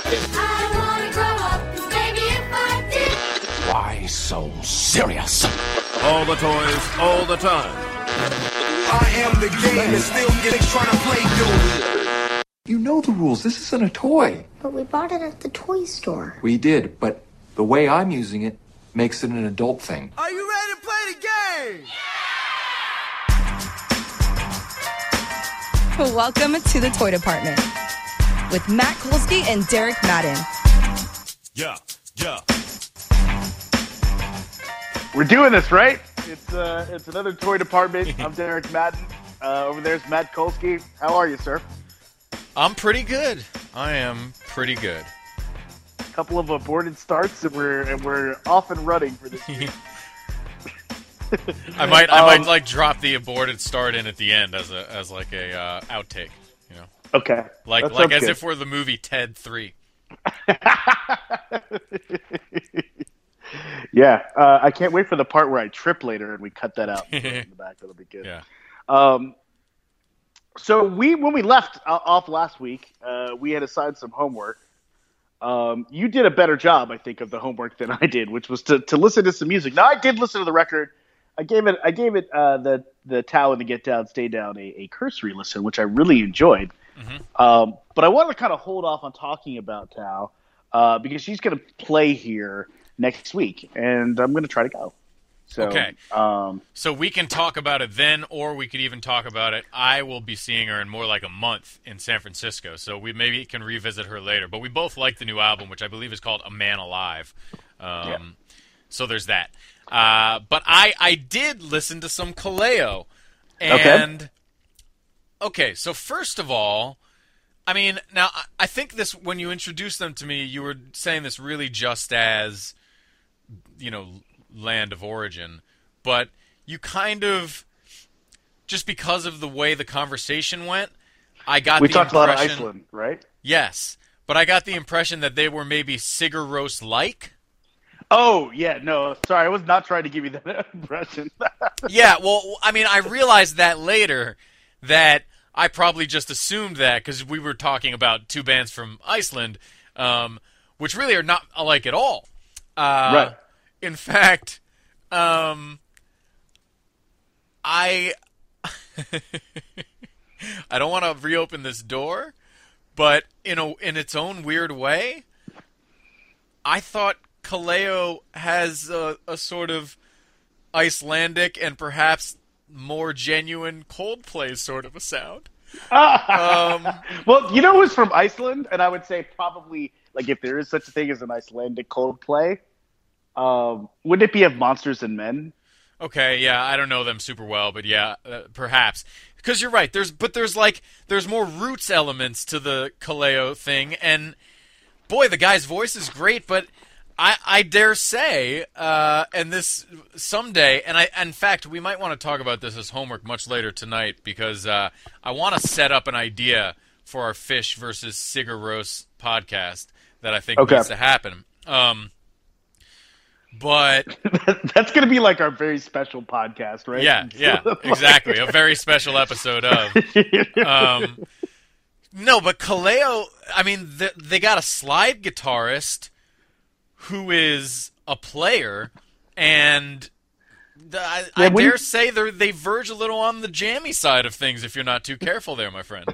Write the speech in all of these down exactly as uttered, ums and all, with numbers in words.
I wanna grow up, 'cause maybe if I did. Why so serious? All the toys, all the time. I am the game and still getting trying to play dude. You know the rules. This isn't a toy. But we bought it at the toy store. We did, but the way I'm using it makes it an adult thing. Are you ready to play the game? Welcome to the Toy Department with Matt Kolsky and Derek Madden. Yeah, yeah. We're doing this, right? It's uh, it's another Toy Department. I'm Derek Madden. Uh, over there's Matt Kolsky. How are you, sir? I'm pretty good. I am pretty good. A couple of aborted starts, and we're and we're off and running for this week. I might I Um, might like drop the aborted start in at the end as a as like a uh, outtake, you know. Okay. Like That like sounds as good. if we're the movie Ted three. Yeah, uh, I can't wait for the part where I trip later and we cut that out in the back. That'll be good. Yeah. Um, so we, when we left uh, off last week, uh, we had assigned some homework. Um, you did a better job, I think, of the homework than I did, which was to, to listen to some music. Now, I did listen to the record. I gave it, I gave it uh, the the Tao and the Get Down, Stay Down a, a cursory listen, which I really enjoyed. Mm-hmm. Um, but I wanted to kind of hold off on talking about Tao uh, because she's going to play here next week, and I'm going to try to go. So, Okay. Um, So we can talk about it then, or we could even talk about it. I will be seeing her in more like a month in San Francisco, so we maybe can revisit her later. But we both like the new album, which I believe is called A Man Alive. Um, Yeah. So there's that. Uh, but I, I did listen to some Kaleo. Okay. And, okay, so first of all, I mean, now, I- I think this, when you introduced them to me, you were saying this really just as, you know, land of origin, but you kind of, just because of the way the conversation went, I got we the talked a lot of impression- Iceland, right? Yes, but I got the impression that they were maybe Sigur Rós-like. Oh, yeah, no, sorry, I was not trying to give you that impression. Yeah, well, I mean, I realized that later, that I probably just assumed that, because we were talking about two bands from Iceland, um, which really are not alike at all. Uh, Right. In fact, um, I I don't want to reopen this door, but in a in its own weird way, I thought Kaleo has a, a sort of Icelandic and perhaps more genuine Coldplay sort of a sound. um, Well, you know who's from Iceland? And I would say probably, like, if there is such a thing as an Icelandic Coldplay, um, wouldn't it be of Monsters and Men? Okay, yeah, I don't know them super well, but yeah, uh, perhaps. Because you're right, there's but there's like there's more roots elements to the Kaleo thing, and boy, the guy's voice is great, but I, I dare say, uh, and this someday, and I in fact we might want to talk about this as homework much later tonight, because uh, I want to set up an idea for our Fish versus Sigur Rós podcast that I think Okay. needs to happen. Um, but That's going to be like our very special podcast, right? yeah, yeah, exactly. A very special episode of. Um, no, but Kaleo, I mean, th- they got a slide guitarist who is a player, and th- I, I Yeah, when- dare say they they verge a little on the jammy side of things if you're not too careful there, my friend.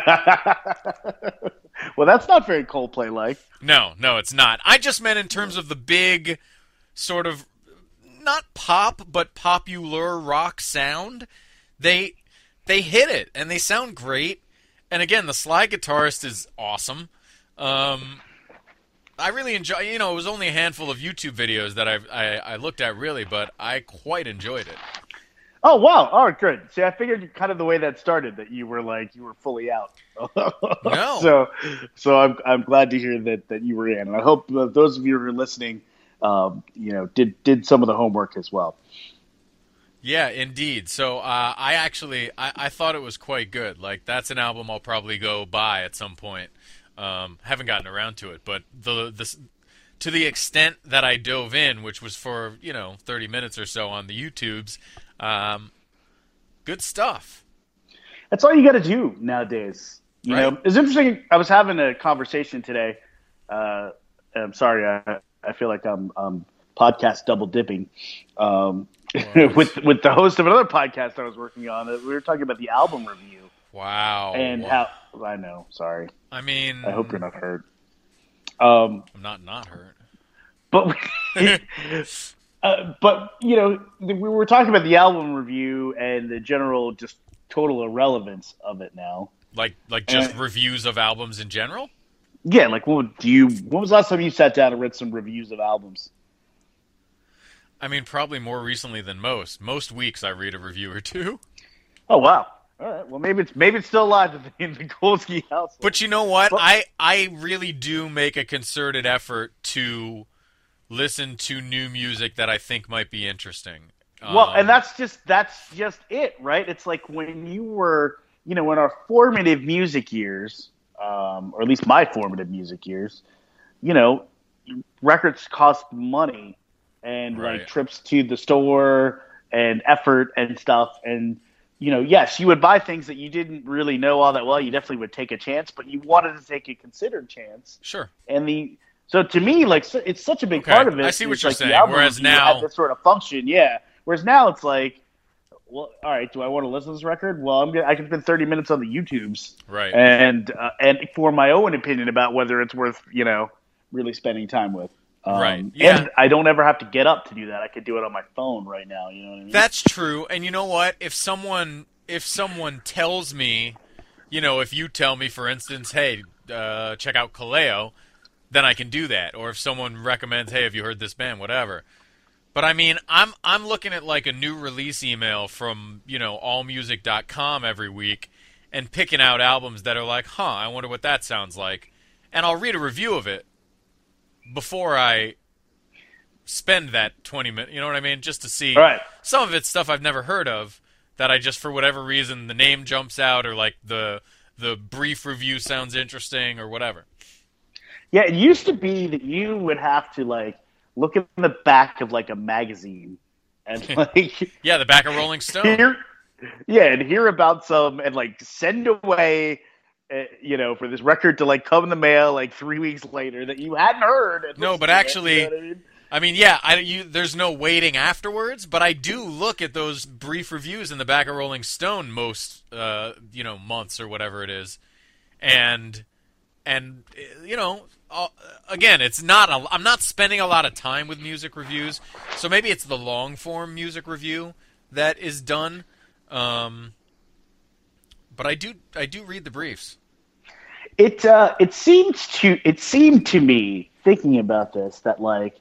Well, that's not very Coldplay-like. No, no, it's not. I just meant in terms of the big sort of, not pop, but popular rock sound. They they hit it, and they sound great. And again, the slide guitarist is awesome. Um, I really enjoy. You know, it was only a handful of YouTube videos that I, I I looked at really, but I quite enjoyed it. Oh, wow. Oh, good. See, I figured kind of the way that started, that you were like, you were fully out. No. So, so I'm, I'm glad to hear that, that you were in. And I hope uh, those of you who are listening, um, you know, did, did some of the homework as well. Yeah, indeed. So uh, I actually I, I thought it was quite good. Like, that's an album I'll probably go buy at some point. Um, haven't gotten around to it, but the the to the extent that I dove in, which was for, you know, thirty minutes or so on the YouTubes, um, good stuff. That's all you got to do nowadays. You Right. know, it's interesting. I was having a conversation today uh, I'm sorry, I, I feel like I'm, I'm podcast double dipping. Um, with with the host of another podcast I was working on, we were talking about the album review. Wow. And how I know, sorry. I mean, I hope you're not hurt. Um, I'm not not hurt. But uh, but you know, we were talking about the album review and the general just total irrelevance of it now. Like like just And- reviews of albums in general? Yeah, like what do you? When was the last time you sat down and read some reviews of albums? I mean, probably more recently than most. Most weeks I read a review or two. Oh wow! All right, well maybe it's maybe it's still alive in the, in the Kolsky house. But you know what? Well- I I really do make a concerted effort to listen to new music that I think might be interesting. Well, Um, and that's just that's just it, right? It's like when you were, you know, in our formative music years, um, or at least my formative music years, you know, records cost money and Right. like trips to the store and effort and stuff. And you know, yes, you would buy things that you didn't really know all that well. You definitely would take a chance, but you wanted to take a considered chance. Sure. And the so to me, like so- it's such a big Okay, part of it. I see what It's you're like the saying, album whereas review now- had this sort of function, yeah. Whereas now it's like, well, all right, do I want to listen to this record? Well, I'm gonna, I can spend thirty minutes on the YouTubes, Right. and uh, and form my own opinion about whether it's worth you know really spending time with. Um, Right, yeah. And I don't ever have to get up to do that. I could do it on my phone right now. You know what I mean? That's true. And you know what? If someone if someone tells me, you know, if you tell me, for instance, hey, uh, check out Kaleo, then I can do that. Or if someone recommends, hey, have you heard this band? Whatever. But I mean, I'm I'm looking at like a new release email from, you know, all music dot com every week and picking out albums that are like, huh, I wonder what that sounds like. And I'll read a review of it before I spend that twenty minutes, you know what I mean? Just to see. Right. Some of it's stuff I've never heard of that I just, for whatever reason, the name jumps out or like the the brief review sounds interesting or whatever. Yeah, it used to be that you would have to like look in the back of like a magazine and like Yeah, the back of Rolling Stone. hear, yeah, and hear about some and like send away, uh, you know, for this record to like come in the mail like three weeks later that you hadn't heard. and No, listen but to it, actually- you know what I mean? I mean, yeah, I, you, there's no waiting afterwards, but I do look at those brief reviews in the back of Rolling Stone most, uh, you know, months or whatever it is, and and you know, uh, again, it's not. A, I'm not spending a lot of time with music reviews, so maybe it's the long form music review that is done. Um, but I do, I do read the briefs. It uh, it seems to it seemed to me thinking about this that like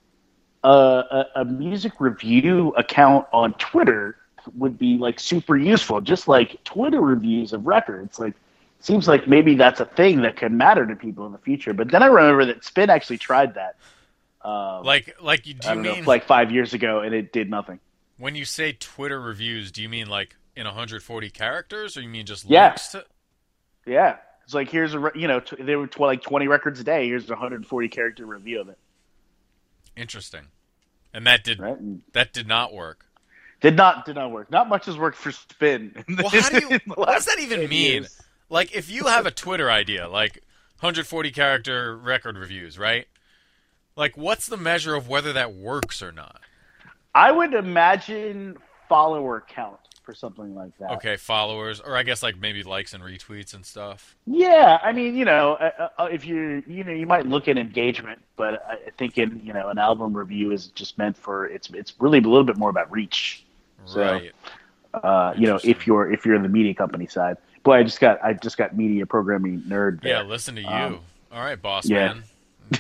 uh, a, a music review account on Twitter would be like super useful, just like Twitter reviews of records. Like, seems like maybe that's a thing that could matter to people in the future. But then I remember that Spin actually tried that. Um, Like, like you do I you don't mean know, like five years ago, and it did nothing. when you say Twitter reviews? Do you mean like in one hundred forty characters, or you mean just Yeah. links to? Yeah, it's like here's a re- you know t- there were tw- like twenty records a day. Here's a one hundred forty character review of it. Interesting. And that did Right? And that did not work. did not did not work. Not much has worked for Spin. in the- Well, how do you? in the What does last that even ten mean? years. Like, if you have a Twitter idea, like one hundred forty character record reviews, right? Like, what's the measure of whether that works or not? I would imagine follower count for something like that. Okay, followers, or I guess like maybe likes and retweets and stuff. Yeah, I mean, you know, uh, uh, if you you know, you might look at engagement, but I think in you know, an album review is just meant for it's it's really a little bit more about reach. So, Right. Uh, you know, if Interesting. you're if you're in the media company side. Boy, I just got I just got media programming nerd. There. Yeah, listen to you. Um, All right, boss yeah. man.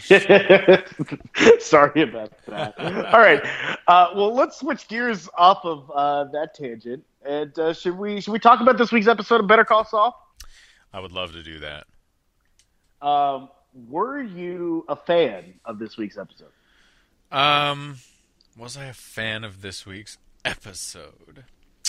Sorry about that. All right. Uh, well, let's switch gears off of uh, that tangent, and uh, should we should we talk about this week's episode of Better Call Saul? I would love to do that. Um, were you a fan of this week's episode? Um, was I a fan of this week's episode?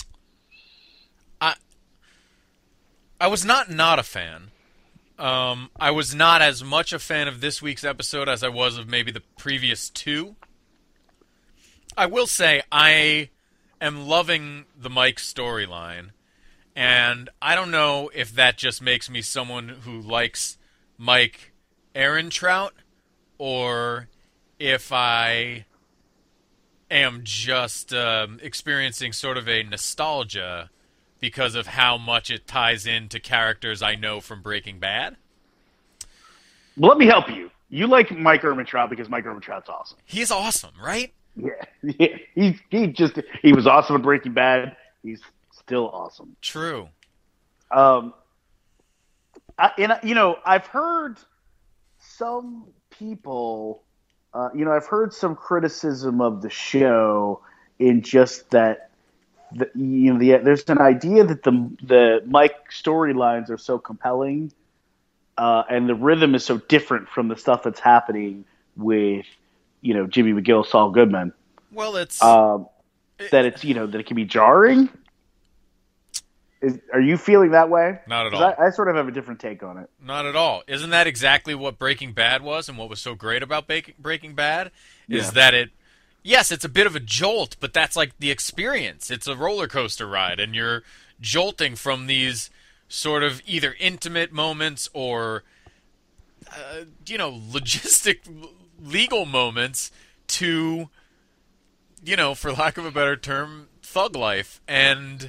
I I was not not a fan. Um, I was not as much a fan of this week's episode as I was of maybe the previous two. I will say I am loving the Mike storyline, and I don't know if that just makes me someone who likes Mike Aaron Trout, or if I am just um, experiencing sort of a nostalgia because of how much it ties into characters I know from Breaking Bad. Well, let me help you. You like Mike Ehrmantraut because Mike Ehrmantraut's awesome. He's awesome, right? Yeah, yeah. He he just he was awesome in Breaking Bad. He's still awesome. True. Um, I, and you know, I've heard some people, uh, you know, I've heard some criticism of the show in just that, the, you know, the, there's an idea that the the Mike storylines are so compelling, uh, and the rhythm is so different from the stuff that's happening with, you know, Jimmy McGill, Saul Goodman. Well, it's um, that it's you know that it can be jarring. Is, are you feeling that way? Not at 'Cause all. I, I sort of have a different take on it. Not at all. Isn't that exactly what Breaking Bad was, and what was so great about Ba- Breaking Bad? Is Yeah. that it, yes, it's a bit of a jolt, but that's like the experience. It's a roller coaster ride, and you're jolting from these sort of either intimate moments or, uh, you know, logistic, legal moments to, you know, for lack of a better term, thug life. And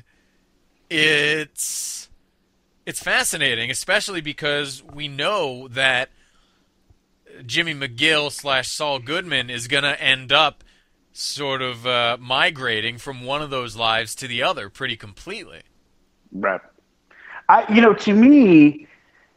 it's it's fascinating, especially because we know that Jimmy McGill slash Saul Goodman is going to end up sort of uh, migrating from one of those lives to the other pretty completely. Right. I, you know, to me,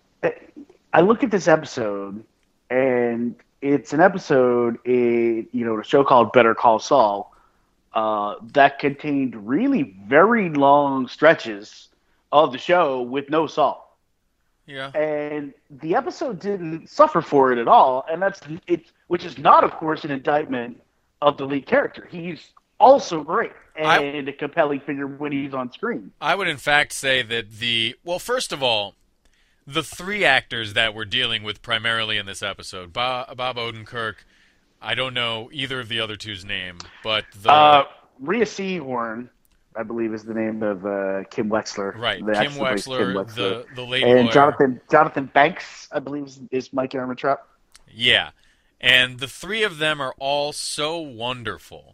I look at this episode, and it's an episode in, you know, a show called Better Call Saul, uh, that contained really very long stretches of the show with no Saul. Yeah. And the episode didn't suffer for it at all, and that's it, which is not, of course, an indictment of the lead character. He's also great and I, a compelling figure when he's on screen. I would, in fact, say that the well, first of all, the three actors that we're dealing with primarily in this episode, Bob, Bob Odenkirk, I don't know either of the other two's name, but the uh, Rhea Seehorn, I believe, is the name of uh, Kim Wexler. Right, the Kim actress who plays Wexler, Kim Wexler. the the lady and lawyer. Jonathan Jonathan Banks, I believe, is, is Mike Ehrmantraut. Yeah, and the three of them are all so wonderful.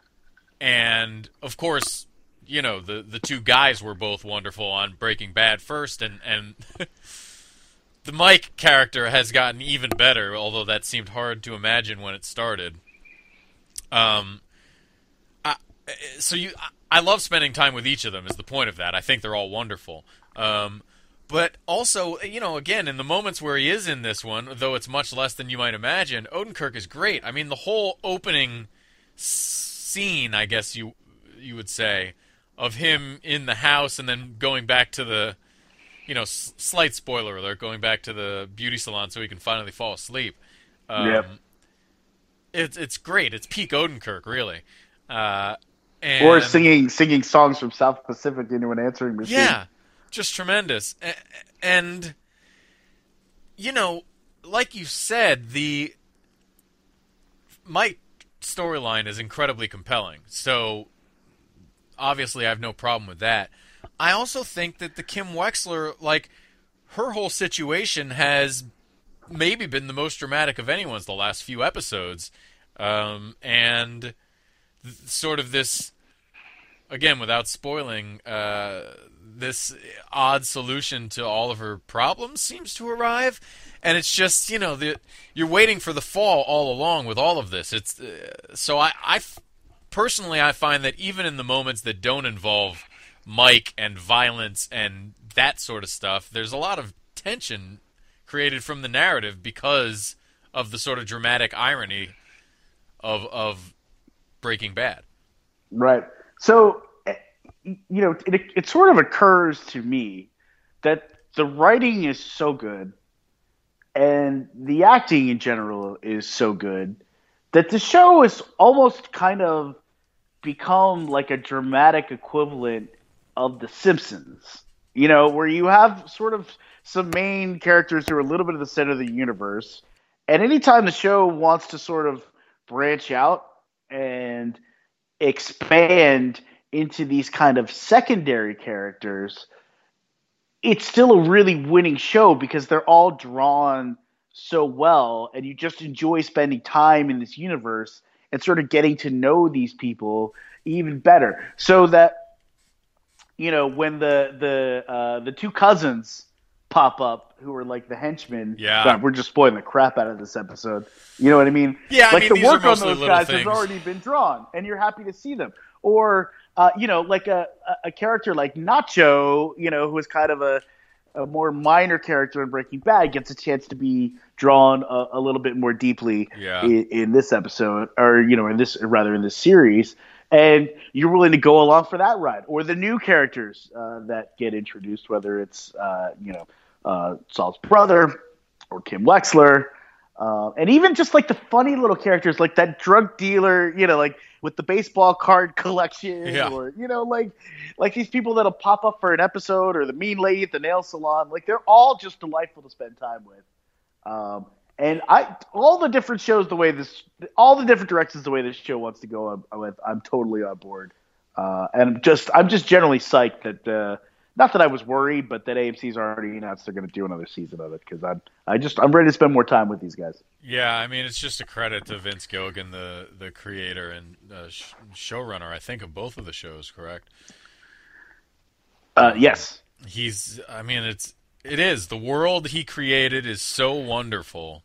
And, of course, you know, the, the two guys were both wonderful on Breaking Bad first, and, and the Mike character has gotten even better, although that seemed hard to imagine when it started. Um, I, so you, I love spending time with each of them, is the point of that. I think they're all wonderful. Um, but also, you know, again, in the moments where he is in this one, though it's much less than you might imagine, Odenkirk is great. I mean, the whole opening scene, I guess you you would say, of him in the house and then going back to the, you know, s- slight spoiler alert, going back to the beauty salon so he can finally fall asleep. Um, Yep. It's it's great. It's peak Odenkirk, really. Uh, and, Or singing singing songs from South Pacific into an answering machine. Yeah, just tremendous. A- And, you know, like you said, the Mike storyline is incredibly compelling. So, obviously, I have no problem with that. I also think that the Kim Wexler, like, her whole situation has maybe been the most dramatic of anyone's the last few episodes. Um, and th- sort of this, again, without spoiling, uh, this odd solution to all of her problems seems to arrive. And it's just, you know, the, you're waiting for the fall all along with all of this. It's uh, so I, I personally, I find that even in the moments that don't involve Mike and violence and that sort of stuff, there's a lot of tension created from the narrative because of the sort of dramatic irony of of Breaking Bad. Right. So, eh, you know, it, it sort of occurs to me that the writing is so good and the acting in general is so good that the show is almost kind of become like a dramatic equivalent of The Simpsons, you know, where you have sort of some main characters who are a little bit of the center of the universe. And anytime the show wants to sort of branch out and expand into these kind of secondary characters, it's still a really winning show because they're all drawn so well, and you just enjoy spending time in this universe and sort of getting to know these people even better. So that, you know, when the the uh, the two cousins pop up, who are like the henchmen, Yeah. God, we're just spoiling the crap out of this episode. You know what I mean? Yeah, I like mean, the these are work on mostly those little guys things. has already been drawn, and you're happy to see them. Or uh, you know, like a, a a character like Nacho, you know, who is kind of a a more minor character in Breaking Bad, gets a chance to be drawn a, a little bit more deeply Yeah. in, in this episode, or you know, in this or rather in this series, and you're willing to go along for that ride. Or the new characters uh, that get introduced, whether it's uh, you know uh, Saul's brother or Kim Wexler, uh, and even just like the funny little characters, like that drug dealer, you know, like with the baseball card collection, Yeah. or you know, like like these people that'll pop up for an episode, or the mean lady at the nail salon. Like they're all just delightful to spend time with. Um, and I, all the different shows, the way this, all the different directions, the way this show wants to go, I'm, I'm, I'm totally on board. Uh, and I'm just, I'm just generally psyched that, uh, not that I was worried, but that A M C's already announced they're going to do another season of it, because I'm, I just, I'm ready to spend more time with these guys. Yeah, I mean, it's just a credit to Vince Gilligan, the the creator and uh, sh- showrunner, I think, of both of the shows. Correct? Uh, yes. He's, I mean, it's it is the world he created is so wonderful,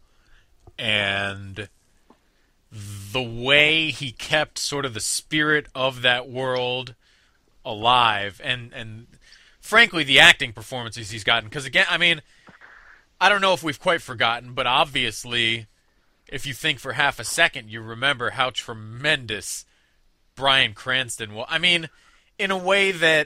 and the way he kept sort of the spirit of that world alive, and and frankly, the acting performances he's gotten. Because again, I mean, I don't know if we've quite forgotten, but obviously, if you think for half a second, you remember how tremendous Bryan Cranston was. I mean, in a way that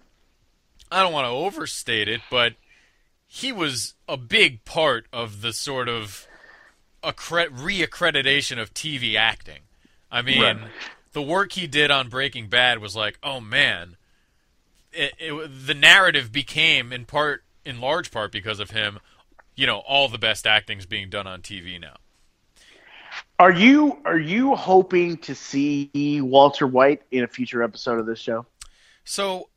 I don't want to overstate it, but he was a big part of the sort of accre- reaccreditation of T V acting. I mean, Right. the work he did on Breaking Bad was like, oh man, it, it, the narrative became in part, in large part, because of him. You know, all the best acting's being done on T V now. Are you, are you hoping to see Walter White in a future episode of this show? So,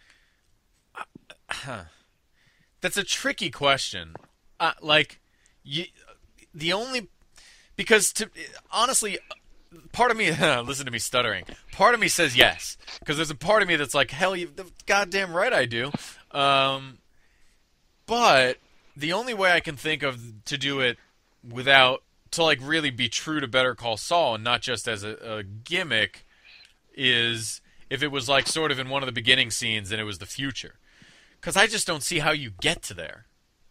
uh, that's a tricky question. Uh, like, you, the only because to honestly, part of me listen to me stuttering. Part of me says yes, because there's a part of me that's like, hell, you goddamn right I do. Um, but the only way I can think of to do it without to like really be true to Better Call Saul and not just as a, a gimmick is if it was like sort of in one of the beginning scenes and it was the future. Because I just don't see how you get to there.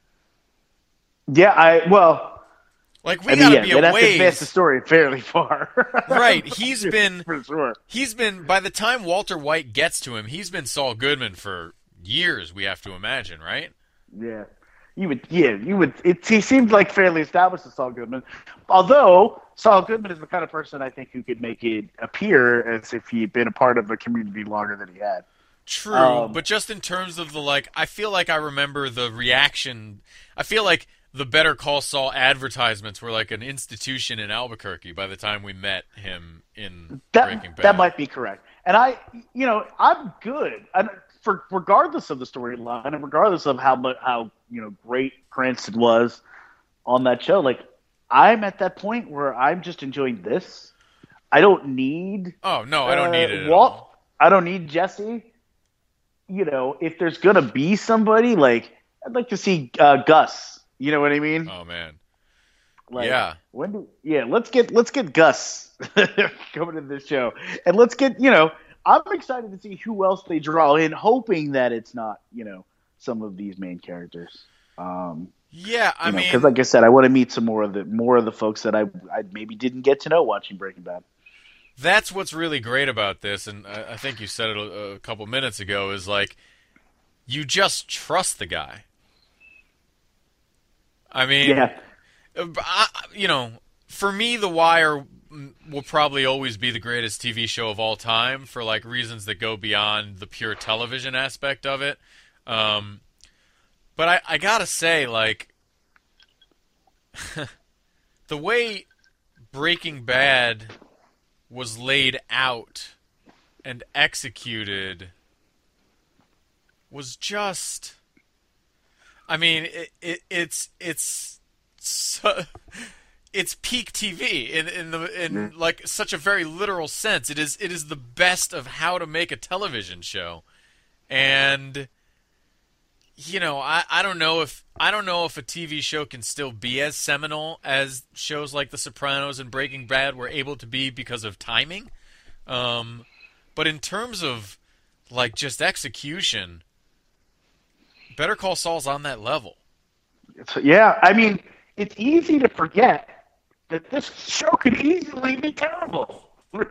Yeah, I well, Like we I mean, gotta yeah, be they'd a have to advance ways. the story fairly far. Right, he's been for sure. he's been by the time Walter White gets to him, he's been Saul Goodman for years. We have to imagine, right? Yeah, you would. Yeah, you would. It he seemed like fairly established as Saul Goodman, although Saul Goodman is the kind of person I think who could make it appear as if he'd been a part of a community longer than he had. True, Um, but just in terms of the like, I feel like I remember the reaction. I feel like the Better Call Saul advertisements were like an institution in Albuquerque by the time we met him in Breaking That Bad. that might be correct. And I, you know, I'm good. And for regardless of the storyline and regardless of how much how you know great Cranston was on that show, like I'm at that point where I'm just enjoying this. I don't need. Oh no, I don't uh, need it at Walt. all. I don't need Jesse. You know, if there's gonna be somebody, like I'd like to see uh, Gus. You know what I mean? Oh man, Like, yeah. When do, yeah, let's get let's get Gus coming to this show, and let's get you know. I'm excited to see who else they draw in, hoping that it's not you know some of these main characters. Um, yeah. I mean, because like I said, I want to meet some more of the more of the folks that I I maybe didn't get to know watching Breaking Bad. that's what's really great about this, and I, I think you said it a, a couple minutes ago. Is like you just trust the guy. I mean, Yeah, I, you know, for me, The Wire will probably always be the greatest T V show of all time for like reasons that go beyond the pure television aspect of it. Um, but I, I gotta say, like, the way Breaking Bad was laid out and executed was just. I mean, it, it, it's it's so, it's peak T V in in the in like such a very literal sense. It is it is the best of how to make a television show, and you know I, I don't know if I don't know if a T V show can still be as seminal as shows like The Sopranos and Breaking Bad were able to be because of timing, um, but in terms of like just execution, Better Call Saul's on that level. So, yeah, I mean, it's easy to forget that this show could easily be terrible.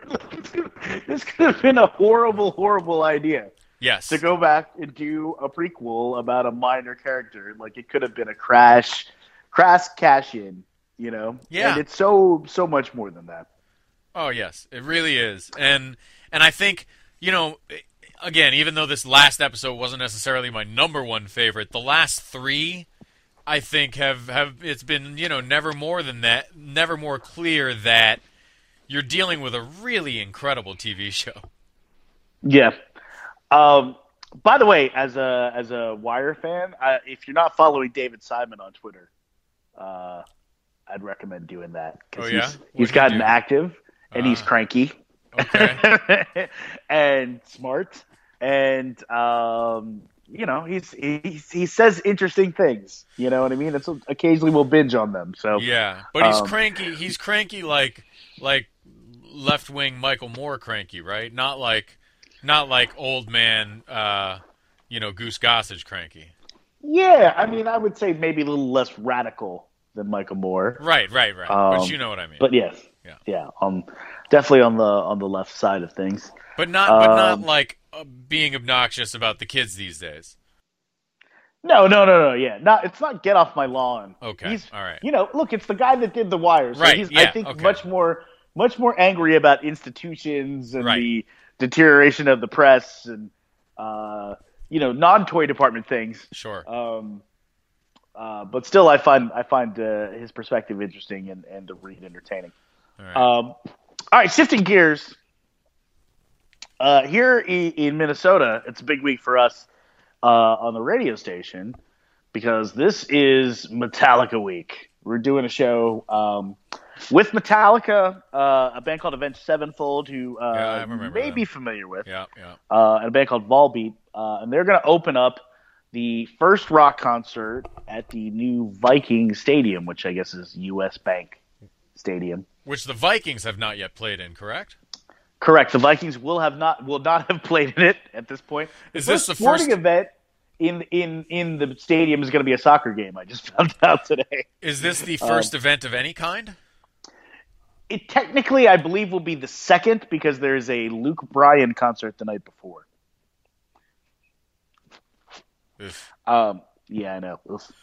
This could have been a horrible, horrible idea. Yes. To go back and do a prequel about a minor character. Like, it could have been a crash, crash cash-in, you know? Yeah. And it's so, so much more than that. Oh, yes. It really is. And and I think, you know, again, even though this last episode wasn't necessarily my number one favorite, the last three, I think, have, have it's been, you know, never more than that, never more clear that you're dealing with a really incredible T V show. Yeah. Um, by the way, as a as a Wire fan, uh, if you're not following David Simon on Twitter, uh, I'd recommend doing that. 'Cause Oh, yeah? He's, What'd he's he gotten do? active, and he's Uh, cranky. Okay. and smart. And, um, you know, he's, he, he says interesting things. You know what I mean? It's occasionally we'll binge on them. So Yeah, but he's Um, cranky. He's cranky like like left wing Michael Moore cranky, right? Not like not like old man, uh, you know, Goose Gossage cranky. yeah, I mean, I would say maybe a little less radical than Michael Moore. Right, right, right. Um, but you know what I mean. But yes, Yeah. yeah, um, definitely on the on the left side of things. But not, but not Um, like uh, being obnoxious about the kids these days. No, no, no, no. Yeah, not it's not get off my lawn. Okay, he's, all right. You know, look, it's the guy that did the Wire. So Right, He's, yeah, I think okay. much more, much more angry about institutions and Right. the deterioration of the press and uh, you know, non-toy department things. Sure. Um, uh, but still, I find I find uh, his perspective interesting and and to read entertaining. All right. Um, all right, shifting gears. Uh, here in, in Minnesota, it's a big week for us uh, on the radio station because this is Metallica week. We're doing a show um, with Metallica, uh, a band called Avenged Sevenfold, who uh, Yeah, I remember you may them. be familiar with, yeah, yeah. uh, and a band called Volbeat. Uh, and they're going to open up the first rock concert at the new Viking Stadium, which I guess is U S Bank Stadium. Which the Vikings have not yet played in, correct? Correct. The Vikings will have not will not have played in it at this point. Is the this the sporting first- event in in in the stadium is going to be a soccer game? I just found out today. Is this the Um, first event of any kind? It technically, I believe, will be the second because there's a Luke Bryan concert the night before. Oof. Um, yeah, I know. Oof.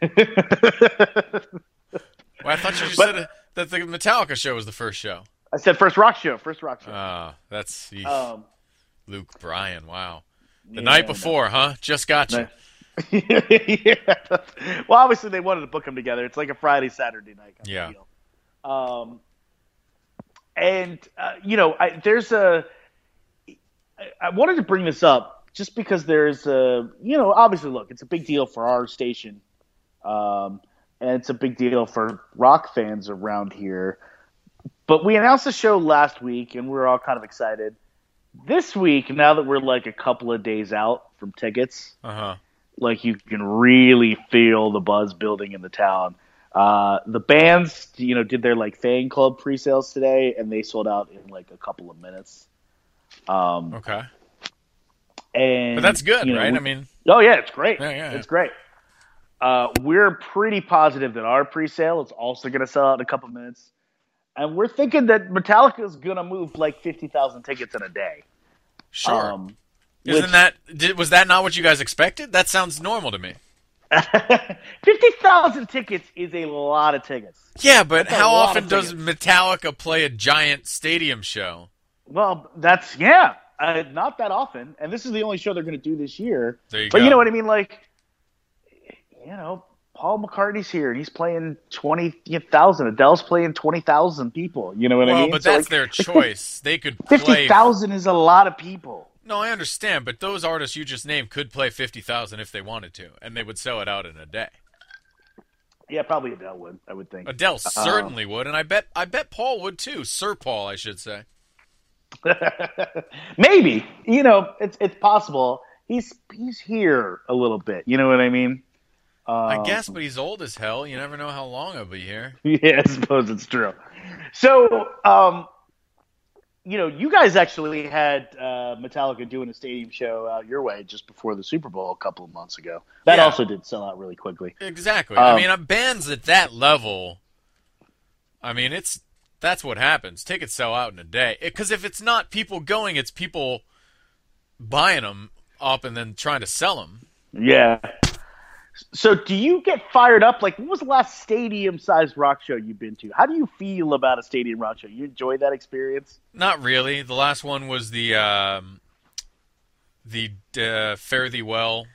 Well, I thought you just But- said that the Metallica show was the first show. I said first rock show. First rock show. Ah, that's eesh. Um, Luke Bryan. Wow. The yeah, night I know. before, huh? Just got you. yeah. Well, obviously they wanted to book them together. It's like a Friday Saturday night kind Yeah. of deal. Um, and uh, you know, I, there's a. I, I wanted to bring this up just because there's a, you know, obviously, look, it's a big deal for our station, um, and it's a big deal for rock fans around here. But we announced the show last week, and we were all kind of excited. This week, now that we're like a couple of days out from tickets, Uh huh. like you can really feel the buzz building in the town. Uh, the bands, you know, did their like fan club pre-sales today, and they sold out in like a couple of minutes. Um, Okay. and But that's good, you know, right? we- I mean, oh yeah, it's great. Yeah, yeah, yeah. It's great. Uh, we're pretty positive that our pre-sale is also going to sell out in a couple of minutes, and we're thinking that Metallica is going to move like fifty thousand tickets in a day. sure. Um, Isn't which- that did, was that not what you guys expected? That sounds normal to me. fifty thousand tickets is a lot of tickets. Yeah, but That's a how lot often of does tickets. Metallica play a giant stadium show? Well, that's yeah, uh, not that often, and this is the only show they're going to do this year. There you but go. you know what I mean, like, you know, Paul McCartney's here and he's playing twenty thousand. Adele's playing twenty thousand people. You know what Well, I mean? but So, that's like, their choice. They could Fifty play. thousand is a lot of people. No, I understand, but those artists you just named could play fifty thousand if they wanted to, and they would sell it out in a day. Yeah, probably Adele would, I would think. Adele certainly would, and I bet I bet Paul would too. Sir Paul, I should say. Maybe. You know, it's it's possible. He's he's here a little bit. You know what I mean? Um, I guess, but he's old as hell. You never know how long he'll be here. Yeah, I suppose it's true. So, um, you know, you guys actually had uh, Metallica doing a stadium show out your way just before the Super Bowl a couple of months ago. That Yeah. also did sell out really quickly. Exactly. Um, I mean, uh, bands at that level, I mean, it's that's what happens. Tickets sell out in a day. Because if it's not people going, it's people buying them up and then trying to sell them. Yeah. So do you get fired up? Like, what was the last stadium-sized rock show you've been to? How do you feel about a stadium rock show? You enjoy that experience? Not really. The last one was the um, the uh, Fare Thee Well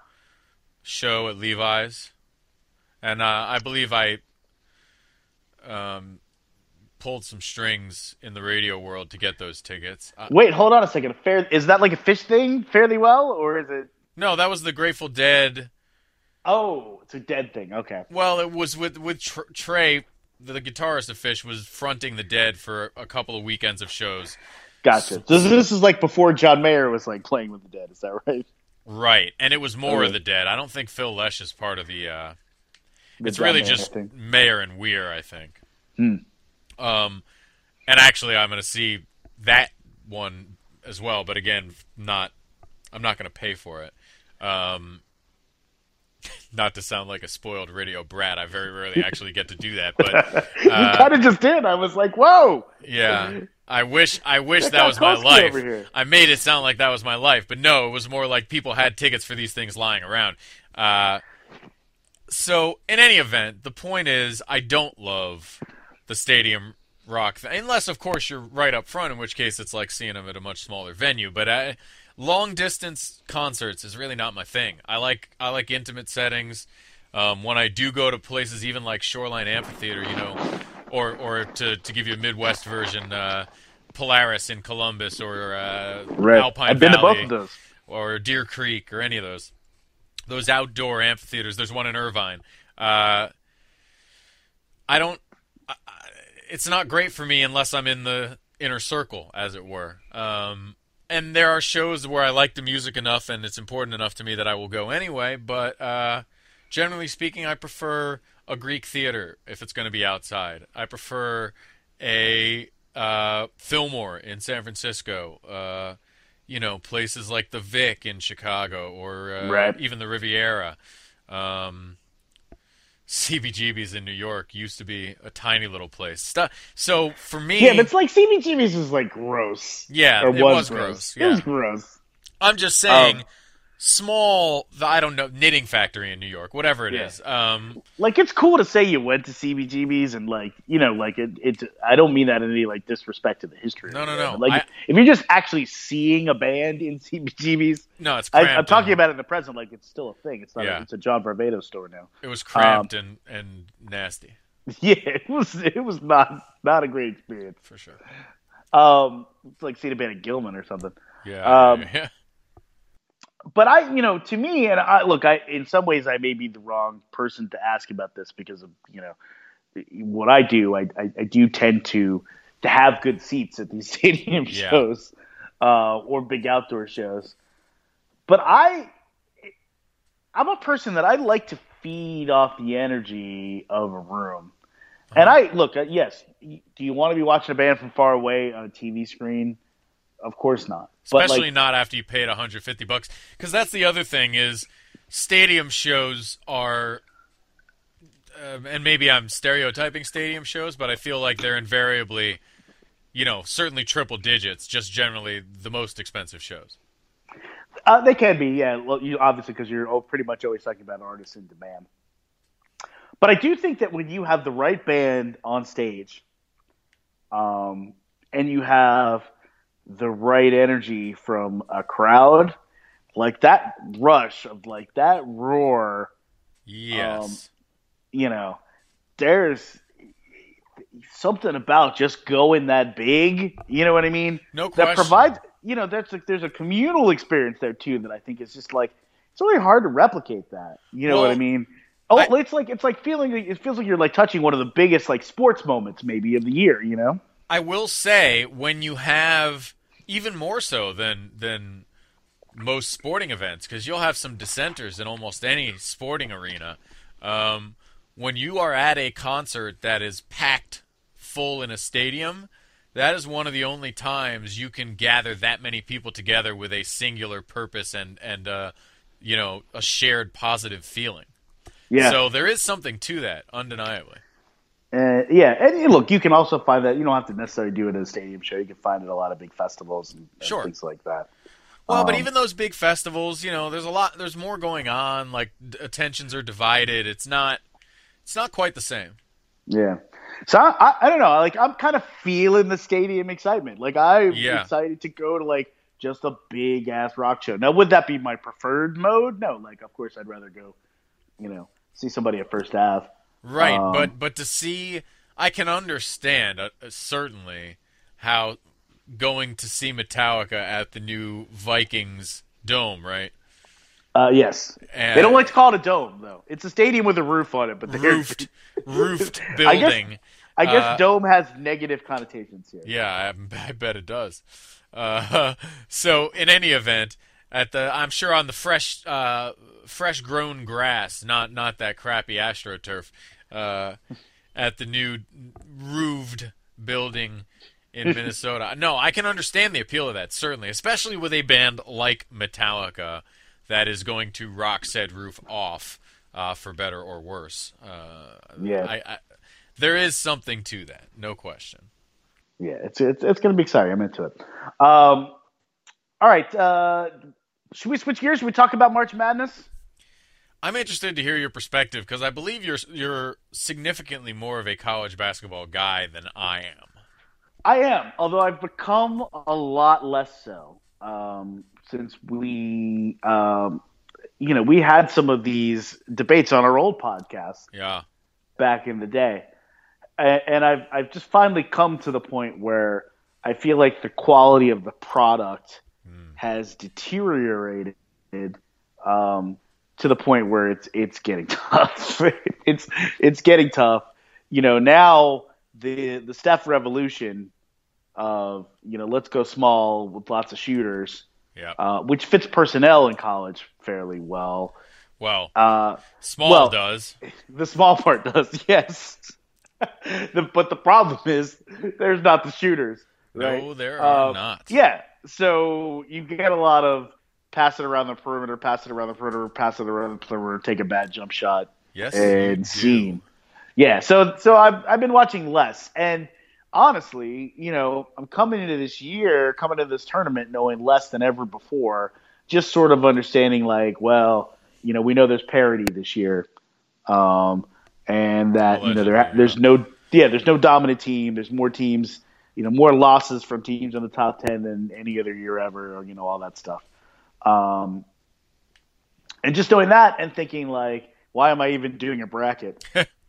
show at Levi's, and uh, I believe I um, pulled some strings in the radio world to get those tickets. Uh, Wait, hold on a second. Fair, is that like a fish thing, fairly well, or is it? no, that was the Grateful Dead. Oh, it's a Dead thing. Okay. Well, it was with with Tr- Trey, the, the guitarist of Fish, was fronting the Dead for a couple of weekends of shows. Gotcha. So this is like before John Mayer was like playing with the Dead. Is that right? Right, and it was more Oh. of the Dead. I don't think Phil Lesh is part of the. Uh, The it's John really Mayer just thing. Mayer and Weir, I think. Hmm. Um, and actually, I'm going to see that one as well. But again, not. I'm not going to pay for it. Um, not to sound like a spoiled radio brat, I very rarely actually get to do that. But you uh, kind of just did. I was like, whoa. yeah, I wish I wish Check that out was my Koski life. over here. I made it sound like that was my life, but no, it was more like people had tickets for these things lying around. Uh, so in any event, the point is, I don't love the stadium rock, th- unless of course you're right up front, in which case it's like seeing them at a much smaller venue. But I, long distance concerts is really not my thing. I like I like intimate settings. Um, when I do go to places, even like Shoreline Amphitheater, you know, or or to to give you a Midwest version, uh, Polaris in Columbus, or uh, Alpine I've been Valley, to both of those. or Deer Creek, or any of those those outdoor amphitheaters. There's one in Irvine. Uh, I don't. I, it's not great for me unless I'm in the inner circle, as it were. Um, and there are shows where I like the music enough, and it's important enough to me that I will go anyway. But uh, generally speaking, I prefer a Greek theater if it's going to be outside. I prefer a uh, Fillmore in San Francisco. Uh, you know, places like the Vic in Chicago, or uh, Right. even the Riviera. Um, C B G B's in New York used to be a tiny little place. Stu- So for me, Yeah, but it's like C B G B's is like gross. Yeah, Or it was gross, gross. yeah. It was gross. I'm just saying, Um, small, the, I don't know, knitting factory in New York, whatever it Yeah. is. Um, Like, it's cool to say you went to C B G B's and, like, you know, like, it, it's, I don't mean that in any, like, disrespect to the history. No, of no, it, no. but, Like, I- if you're just actually seeing a band in C B G B's, no, it's I, cramped. I'm talking and- about it in the present, like, it's still a thing. It's not. Yeah. A, it's a John Barbados store now. It was cramped um, and, and nasty, Yeah, it was. It was not not a great experience. for sure. Um, it's like seeing a band of Gilman or something. Yeah. Um, yeah. But I, you know, to me, and I look, I in some ways I may be the wrong person to ask about this because of, you know, what I do. I I, I do tend to to have good seats at these stadium Yeah. shows uh, or big outdoor shows. But I, I'm a person that I like to feed off the energy of a room. And I look, uh, yes. Do you want to be watching a band from far away on a T V screen? Of course not. But, Especially like, not after you paid one hundred fifty bucks, because that's the other thing is stadium shows are, uh, and maybe I'm stereotyping stadium shows, but I feel like they're invariably, you know, certainly triple digits, just generally the most expensive shows. Uh, they can be, yeah. Well, you obviously because you're oh, pretty much always talking about artists in demand. But I do think that when you have the right band on stage, um, and you have the right energy from a crowd, like that rush of like that roar, Yes. Um, you know, there's something about just going that big. You know what I mean? No That question. provides, you know, there's like, there's a communal experience there too that I think is just like it's really hard to replicate that. You know what Well, I mean? Oh, I- it's like it's like feeling it feels like you're like touching one of the biggest like sports moments maybe of the year, you know? I will say when you have even more so than than most sporting events, because you'll have some dissenters in almost any sporting arena. Um, when you are at a concert that is packed full in a stadium, that is one of the only times you can gather that many people together with a singular purpose and and uh, you know, a shared positive feeling. Yeah. So there is something to that, undeniably. Uh, yeah, and look, you can also find that you don't have to necessarily do it at a stadium show. You can find it at a lot of big festivals and, and Sure. things like that. Well, but Um, even those big festivals, you know, there's a lot, there's more going on. Like d- attentions are divided. It's not, it's not quite the same. Yeah. So I, I, I don't know. Like I'm kind of feeling the stadium excitement. Like I'm Yeah. excited to go to like just a big ass rock show. Now, would that be my preferred mode? No. Like, of course, I'd rather go, you know, see somebody at First Ave. Right, Um, but but to see, I can understand uh, uh, certainly how going to see Metallica at the new Vikings dome, right? Uh, yes. And They don't like to call it a dome though. It's a stadium with a roof on it, but they're- roofed roofed I guess- building. I guess Uh, dome has negative connotations here. Yeah, I, I bet it does. Uh, so in any event, at the I'm sure on the fresh uh, fresh grown grass, not not that crappy AstroTurf, uh, at the new roofed building in Minnesota. No, I can understand the appeal of that, certainly, especially with a band like Metallica that is going to rock said roof off, uh, for better or worse. Uh, Yeah. I, I, there is something to that, no question. Yeah, it's it's it's going to be exciting. I'm into it. Um, all right. Uh, should we switch gears? Should we talk about March Madness? I'm interested to hear your perspective because I believe you're you're significantly more of a college basketball guy than I am. I am, although I've become a lot less so um, since we, um, you know, we had some of these debates on our old podcast Yeah. back in the day, and, and I've I've just finally come to the point where I feel like the quality of the product has deteriorated um, to the point where it's it's getting tough. it's it's getting tough. You know, now the the Steph revolution of, you know, let's go small with lots of shooters, Yeah. uh, which fits personnel in college fairly well. Well, Uh, small well, does. the small part does, yes. the, but the problem is there's not the shooters. Right? No, there are Uh, not. Yeah, so you get a lot of pass it around the perimeter, pass it around the perimeter, pass it around the perimeter, take a bad jump shot, Yes, you and do. scene. Yeah, so so I've I've been watching less, and honestly, you know, I'm coming into this year, coming into this tournament, knowing less than ever before. Just sort of understanding, like, well, you know, we know there's parity this year, um, and that you know there Allegedly, there's yeah. no yeah there's no dominant team. There's more teams, you know, more losses from teams in the top ten than any other year ever, or you know, all that stuff. Um, and just doing that and thinking, like, why am I even doing a bracket?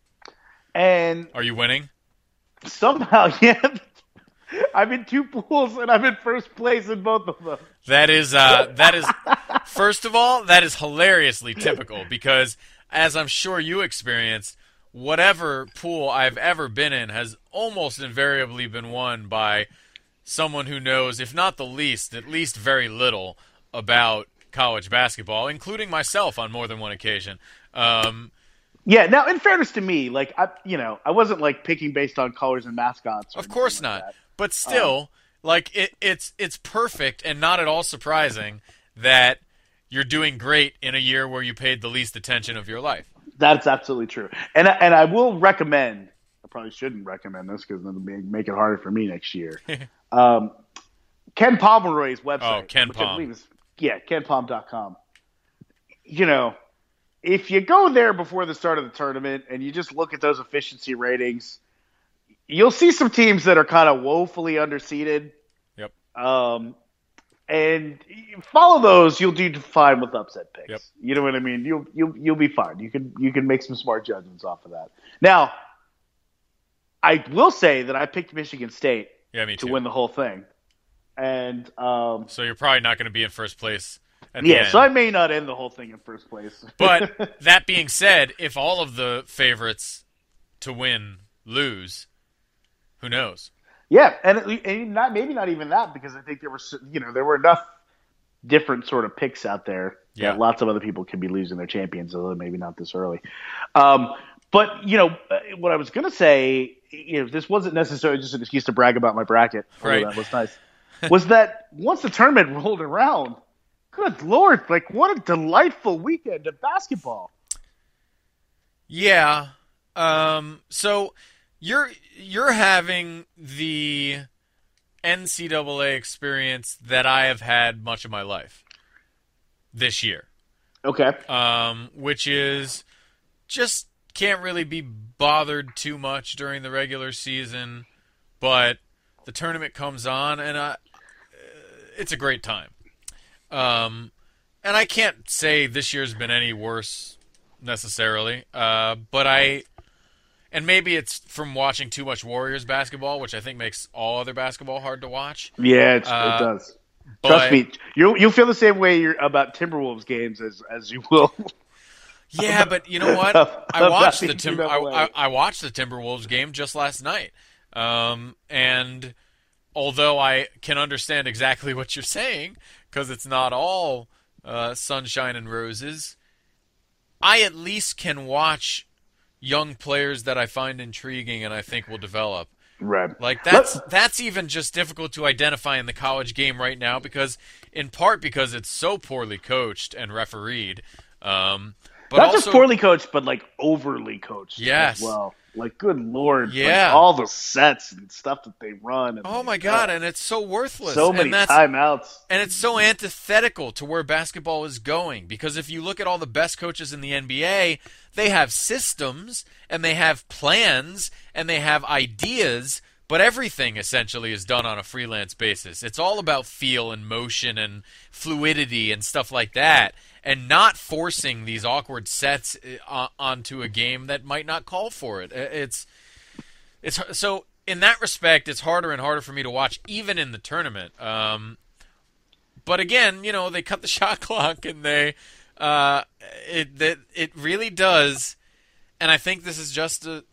And Are you winning? somehow, yeah, I'm in two pools and I'm in first place in both of them. That is uh, that is first of all, that is hilariously typical because as I'm sure you experienced, whatever pool I've ever been in has almost invariably been won by someone who knows, if not the least, at least very little about college basketball, including myself on more than one occasion. Um, Yeah. Now, in fairness to me, like, I, you know, I wasn't like picking based on colors and mascots. or Of course anything like not. that. But still, like it, it's it's perfect and not at all surprising that you're doing great in a year where you paid the least attention of your life. That's absolutely true. And I- and I will recommend. I probably shouldn't recommend this because it'll make, make it harder for me next year. um, Ken Pomeroy's website. Oh, Ken which I Pom. believe is- yeah, ken pom dot com. You know, if you go there before the start of the tournament and you just look at those efficiency ratings, you'll see some teams that are kind of woefully underseeded. Yep. Um, and you follow those, you'll do fine with upset picks. Yep. You know what I mean? You'll you'll you'll be fine. You can you can make some smart judgments off of that. Now, I will say that I picked Michigan State Yeah, me to too. win the whole thing, and um, So you're probably not going to be in first place at the Yeah, end. so I may not end the whole thing in first place. But that being said, if all of the favorites to win lose, who knows? Yeah, and, it, and not maybe not even that, because I think there were s- you know there were enough different sort of picks out there Yeah. that lots of other people could be losing their champions, although maybe not this early. Um, but you know uh, what I was going to say, you know, this wasn't necessarily just an excuse to brag about my bracket. although Right. that was nice. Was that once the tournament rolled around? Good Lord! Like, what a delightful weekend of basketball. Yeah. Um, so you're you're having the N C double A experience that I have had much of my life this year, Okay. um, which is just can't really be bothered too much during the regular season, but the tournament comes on and I, it's a great time. Um, and I can't say this year's been any worse necessarily, uh, but I, and maybe it's from watching too much Warriors basketball, which I think makes all other basketball hard to watch. Yeah, it's, Uh, it does. but- Trust me, you you feel the same way you're about Timberwolves games as as you will. Yeah, but you know what? About I watched the the Tim- I, N C double A. I, I watched the Timberwolves game just last night, um, and although I can understand exactly what you're saying because it's not all uh, sunshine and roses, I at least can watch young players that I find intriguing and I think will develop. Right. Like that's that's even just difficult to identify in the college game right now because, in part, because it's so poorly coached and refereed. Um, but Not also, just poorly coached, but like overly coached. Yes. As well. Like, good Lord. like, Yeah. all the sets and stuff that they run. And oh my God, and it's so worthless. so many and that's, timeouts. And it's so antithetical to where basketball is going because if you look at all the best coaches in the N B A, they have systems and they have plans and they have ideas, but everything essentially is done on a freelance basis. It's all about feel and motion and fluidity and stuff like that, and not forcing these awkward sets uh, onto a game that might not call for it. It's it's so in that respect, it's harder and harder for me to watch, even in the tournament. Um, but again, you know, they cut the shot clock and they uh, it that it really does. And I think this is just a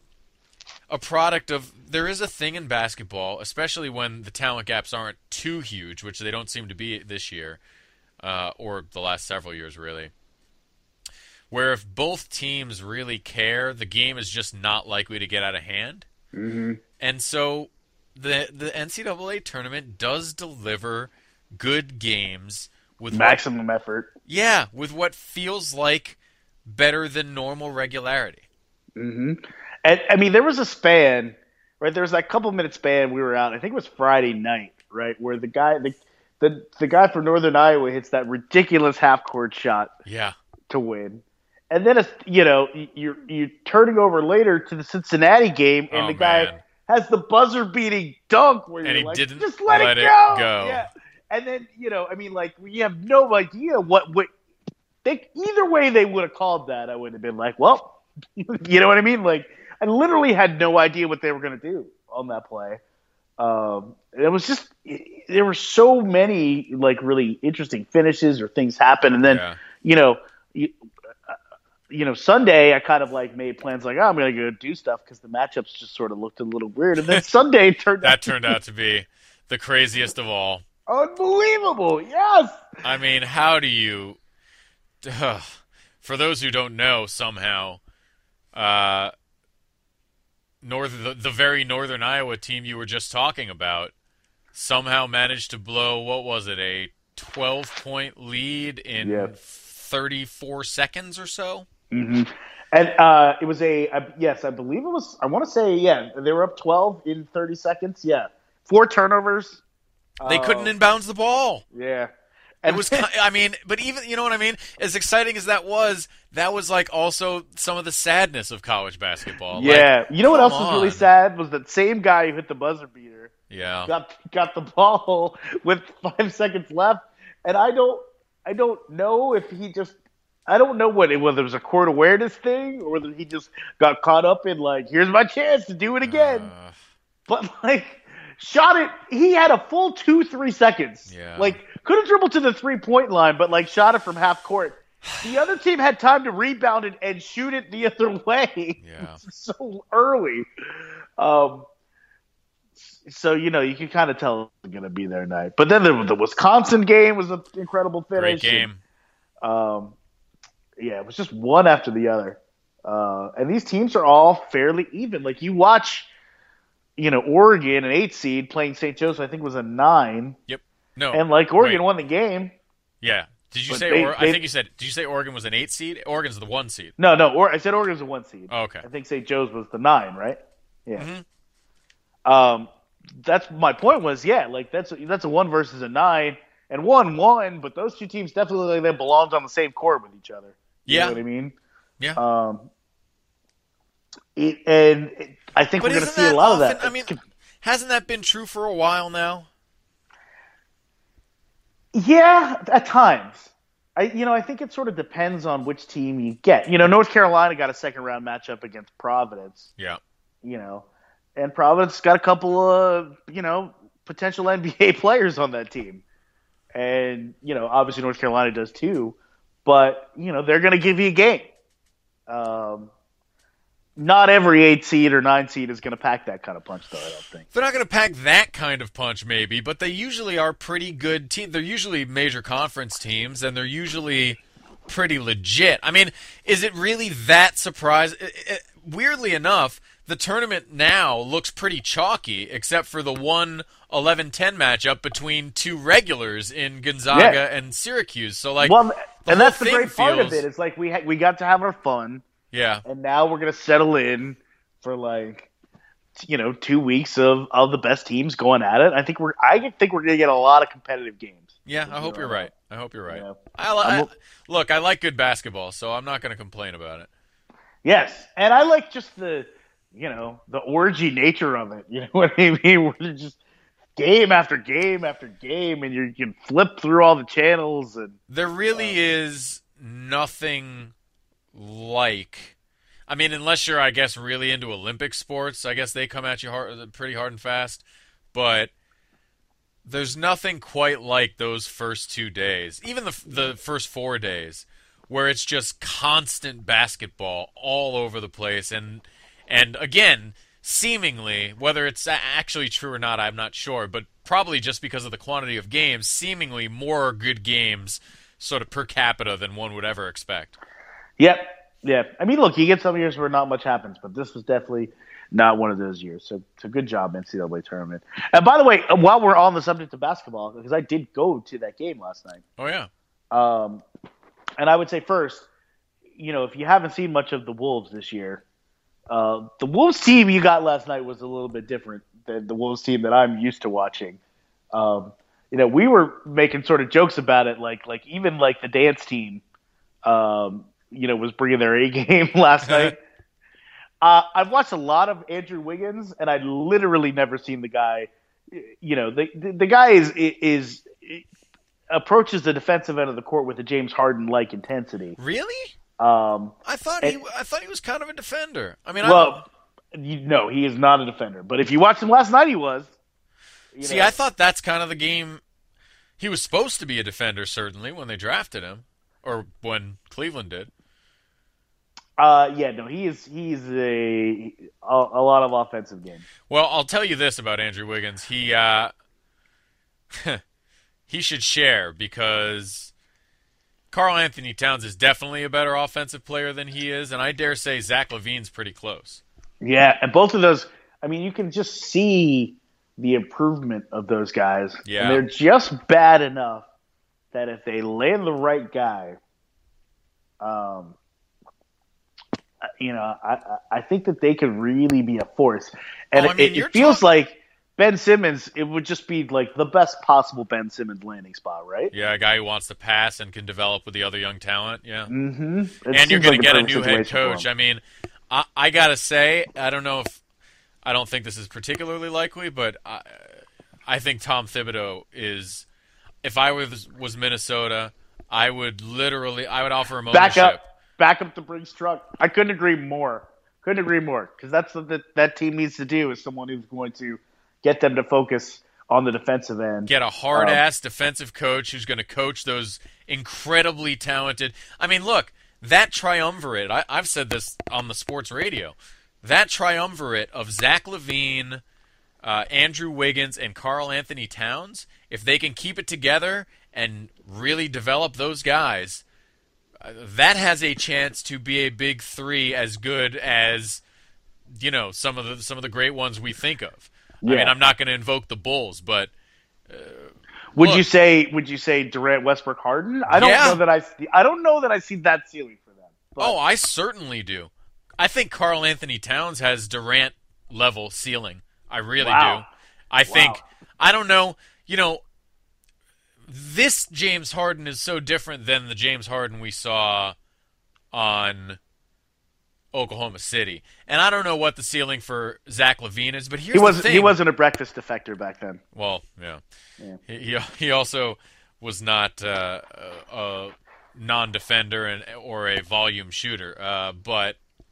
a product of there is a thing in basketball, especially when the talent gaps aren't too huge, which they don't seem to be this year, uh, or the last several years, really. Where if both teams really care, the game is just not likely to get out of hand. Mm-hmm. And so the the N C double A tournament does deliver good games with what, Maximum effort. yeah, with what feels like better than normal regularity. Mm-hmm. And, I mean, there was a span, right? There was that couple minute span we were out. I think it was Friday night, right, where the guy, the the, the guy from Northern Iowa hits that ridiculous half court shot Yeah. to win. And then, it's, you know, you're you're turning over later to the Cincinnati game, and Oh, the guy man. has the buzzer-beating dunk where And you're he like, didn't just let, let it, it go. go. Yeah. And then, you know, I mean, like, you have no idea what what they either way they would have called that. I would have been like, well, you know what I mean? Like, I literally had no idea what they were going to do on that play. Um, it was just there were so many like really interesting finishes or things happen, and then Yeah. you know, you, uh, you know, Sunday I kind of like made plans like, oh, I'm going to go do stuff because the matchups just sort of looked a little weird, and then Sunday turned That out turned out to be the craziest of all. unbelievable. Yes. I mean, how do you... Ugh. For those who don't know, somehow, uh, north the, the very northern Iowa team you were just talking about somehow managed to blow, what was it, a twelve-point lead in Yeah. thirty-four seconds or so? Mm-hmm. And uh, it was a uh, yes, I believe it was. I want to say yeah, they were up twelve in thirty seconds. Yeah, four turnovers. They Uh, couldn't inbounds the ball. Yeah, It was, ki- I mean, but even, you know what I mean? As exciting as that was, that was like also some of the sadness of college basketball. Like, yeah. You know what come else was really on. sad was that same guy who hit the buzzer beater Yeah. got got the ball with five seconds left, and I don't I don't know if he just I don't know what it, whether it was a court awareness thing or whether he just got caught up in like here's my chance to do it again, Uh, but like. Shot it. He had a full two, three seconds. Yeah. Like couldn't dribble to the three point line, but like shot it from half court. The other team had time to rebound it and shoot it the other way. Yeah. So early. Um, so, you know, you can kind of tell it's going to be their night. But then the, the Wisconsin game was an incredible finish. Great game. And, um, yeah, it was just one after the other. Uh, and these teams are all fairly even. Like, you watch, you know, Oregon, an eight seed, playing Saint Joseph, I think was a nine. Yep. No. And, like, Oregon wait. won the game. Yeah. Did you But say? they- or, they- I think you said. Did you say Oregon was an eight seed? Oregon's the one seed. No, no, or, I said Oregon was a one seed. Oh, okay. I think Saint Joe's was the nine, right? Yeah. Mhm. Um, that's my point was, yeah, like that's that's a one versus a nine, and one won, but those two teams definitely like, they belonged on the same court with each other. You Yeah. know what I mean? Yeah. Um, it, and it, I think But we're going to isn't see a that lot often, of that. I mean, hasn't that been true for a while now? Yeah, at times. I, you know, I think it sort of depends on which team you get. You know, North Carolina got a second round matchup against Providence. Yeah. You know, and Providence got a couple of, you know, potential N B A players on that team. And, you know, obviously North Carolina does too. But, you know, they're going to give you a game. Um, not every eight seed or nine seed is going to pack that kind of punch, though, I don't think. They're not going to pack that kind of punch, maybe, but they usually are pretty good teams. They're usually major conference teams, and they're usually pretty legit. I mean, is it really that surprising? Weirdly enough, the tournament now looks pretty chalky, except for the one eleven ten matchup between two regulars in Gonzaga Yeah. and Syracuse. So, like, Well, the and whole that's the thing great part of feels- it. It's like we ha- we got to have our fun. Yeah. And now we're going to settle in for like, you know, two weeks of, of the best teams going at it. I think we're I think we're going to get a lot of competitive games. Yeah, I hope You you're know, right. I hope you're right. Yeah. I, li- I'm- I look. I like good basketball, so I'm not going to complain about it. Yes, and I like just the, you know, the orgy nature of it. You know what I mean? Where it's just game after game after game, and you can flip through all the channels and. There really is nothing like. I mean, unless you're, I guess, really into Olympic sports, I guess they come at you hard, pretty hard and fast. But there's nothing quite like those first two days, even the the first four days, where it's just constant basketball all over the place, and and again, seemingly, whether it's a- actually true or not, I'm not sure, but probably just because of the quantity of games, seemingly more good games, sort of per capita, than one would ever expect. Yep. Yeah. I mean, look, you get some years where not much happens, but this was definitely not one of those years. So, so good job, N C double A tournament. And by the way, while we're on the subject of basketball, because I did go to that game last night, Oh yeah, um, and I would say first, you know, if you haven't seen much of the Wolves this year, uh, the Wolves team you got last night was a little bit different than the Wolves team that I'm used to watching. Um, you know, we were making sort of jokes about it, like like even like the dance team, um, you know, was bringing their A game last night. Uh, I've watched a lot of Andrew Wiggins, and I'd literally never seen the guy. You know, the the, the guy is is, is approaches the defensive end of the court with a James Harden like intensity. really? Um, I thought And- he, I thought he was kind of a defender. I mean, I, well, you, no, he is not a defender. But if you watched him last night, he was. You see, know, I thought that's kind of the game. He was supposed to be a defender, certainly, when they drafted him, or when Cleveland did. Uh, yeah, no, he is. He's a a, a lot of offensive game. Well, I'll tell you this about Andrew Wiggins. He uh, he should share, because Karl Anthony Towns is definitely a better offensive player than he is, and I dare say Zach LaVine's pretty close. Yeah, and both of those. I mean, you can just see the improvement of those guys. Yeah. And they're just bad enough that if they land the right guy, um, you know, I I- I think that they could really be a force. And Oh, I mean, it, you're it feels talk- like Ben Simmons. It would just be like the best possible Ben Simmons landing spot, right? Yeah, a guy who wants to pass and can develop with the other young talent. Yeah. Mm-hmm. And you're going to get a new head coach. I mean, I, I got to say, I don't know if I don't think this is particularly likely, but I, I think Tom Thibodeau is. If I was was Minnesota, I would literally I would offer him back ownership. up, back up the Briggs truck. I couldn't agree more. Couldn't agree more, because that's what that that team needs to do, is someone who's going to get them to focus on the defensive end. Get a hard-ass um, defensive coach who's going to coach those incredibly talented. I mean, look, that triumvirate, I, I've said this on the sports radio, that triumvirate of Zach LaVine, uh, Andrew Wiggins, and Karl Anthony Towns, if they can keep it together and really develop those guys, uh, that has a chance to be a big three as good as, you know, some of the some of the great ones we think of. Yeah. I mean, I'm not going to invoke the Bulls, but uh, would look, you say would you say Durant, Westbrook, Harden? I don't yeah. know that I see, I don't know that I see that ceiling for them. But. Oh, I certainly do. I think Karl Anthony Towns has Durant level ceiling. I really wow. do. I think wow. I don't know, you know, this James Harden is so different than the James Harden we saw on Oklahoma City. And I don't know what the ceiling for Zach LaVine is, but here's he wasn't, the thing. He wasn't a breakfast defector back then. Well, yeah. yeah. He, he he also was not uh, a, a non-defender and or a volume shooter. Uh, but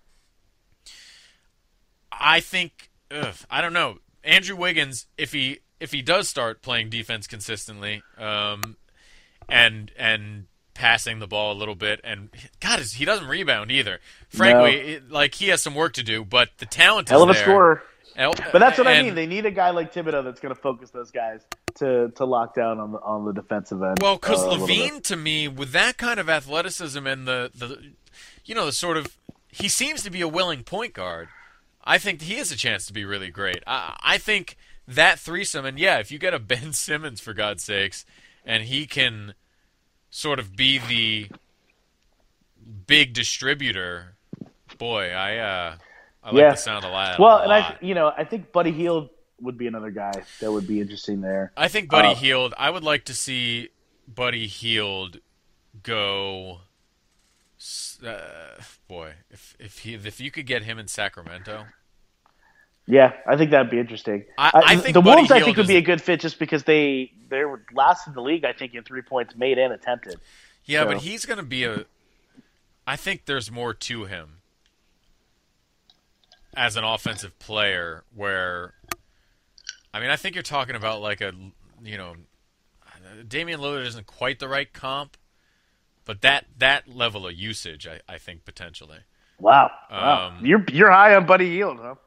I think, ugh, I don't know. Andrew Wiggins, if he if he does start playing defense consistently, um, and and passing the ball a little bit, and God, he doesn't rebound either. Frankly, no. it, like he has some work to do, but the talent Hell is of a there. scorer. El- but that's what and, I mean. They need a guy like Thibodeau that's going to focus those guys to, to lock down on the on the defensive end. Well, because uh, LaVine, to me, with that kind of athleticism and the, the, you know, the sort of, he seems to be a willing point guard. I think he has a chance to be really great. I, I think that threesome, and yeah, if you get a Ben Simmons, for God's sakes, and he can sort of be the big distributor, boy, I uh, I like yeah. the sound of that. Well, a and lot. I, you know, I think Buddy Hield would be another guy that would be interesting there. I think Buddy uh, Hield. I would like to see Buddy Hield go. Uh, boy, if if he if you could get him in Sacramento. Yeah, I think that'd be interesting. I, uh, I think the Buddy Wolves, I Hield think, would is, be a good fit just because they they were last in the league, I think, in three points made and attempted. Yeah, so. but he's going to be a. I think there's more to him as an offensive player. Where, I mean, I think you're talking about like a, you know, Damian Lillard isn't quite the right comp, but that that level of usage, I, I think potentially. Wow, wow. Um, you're you're high on Buddy Hield, huh?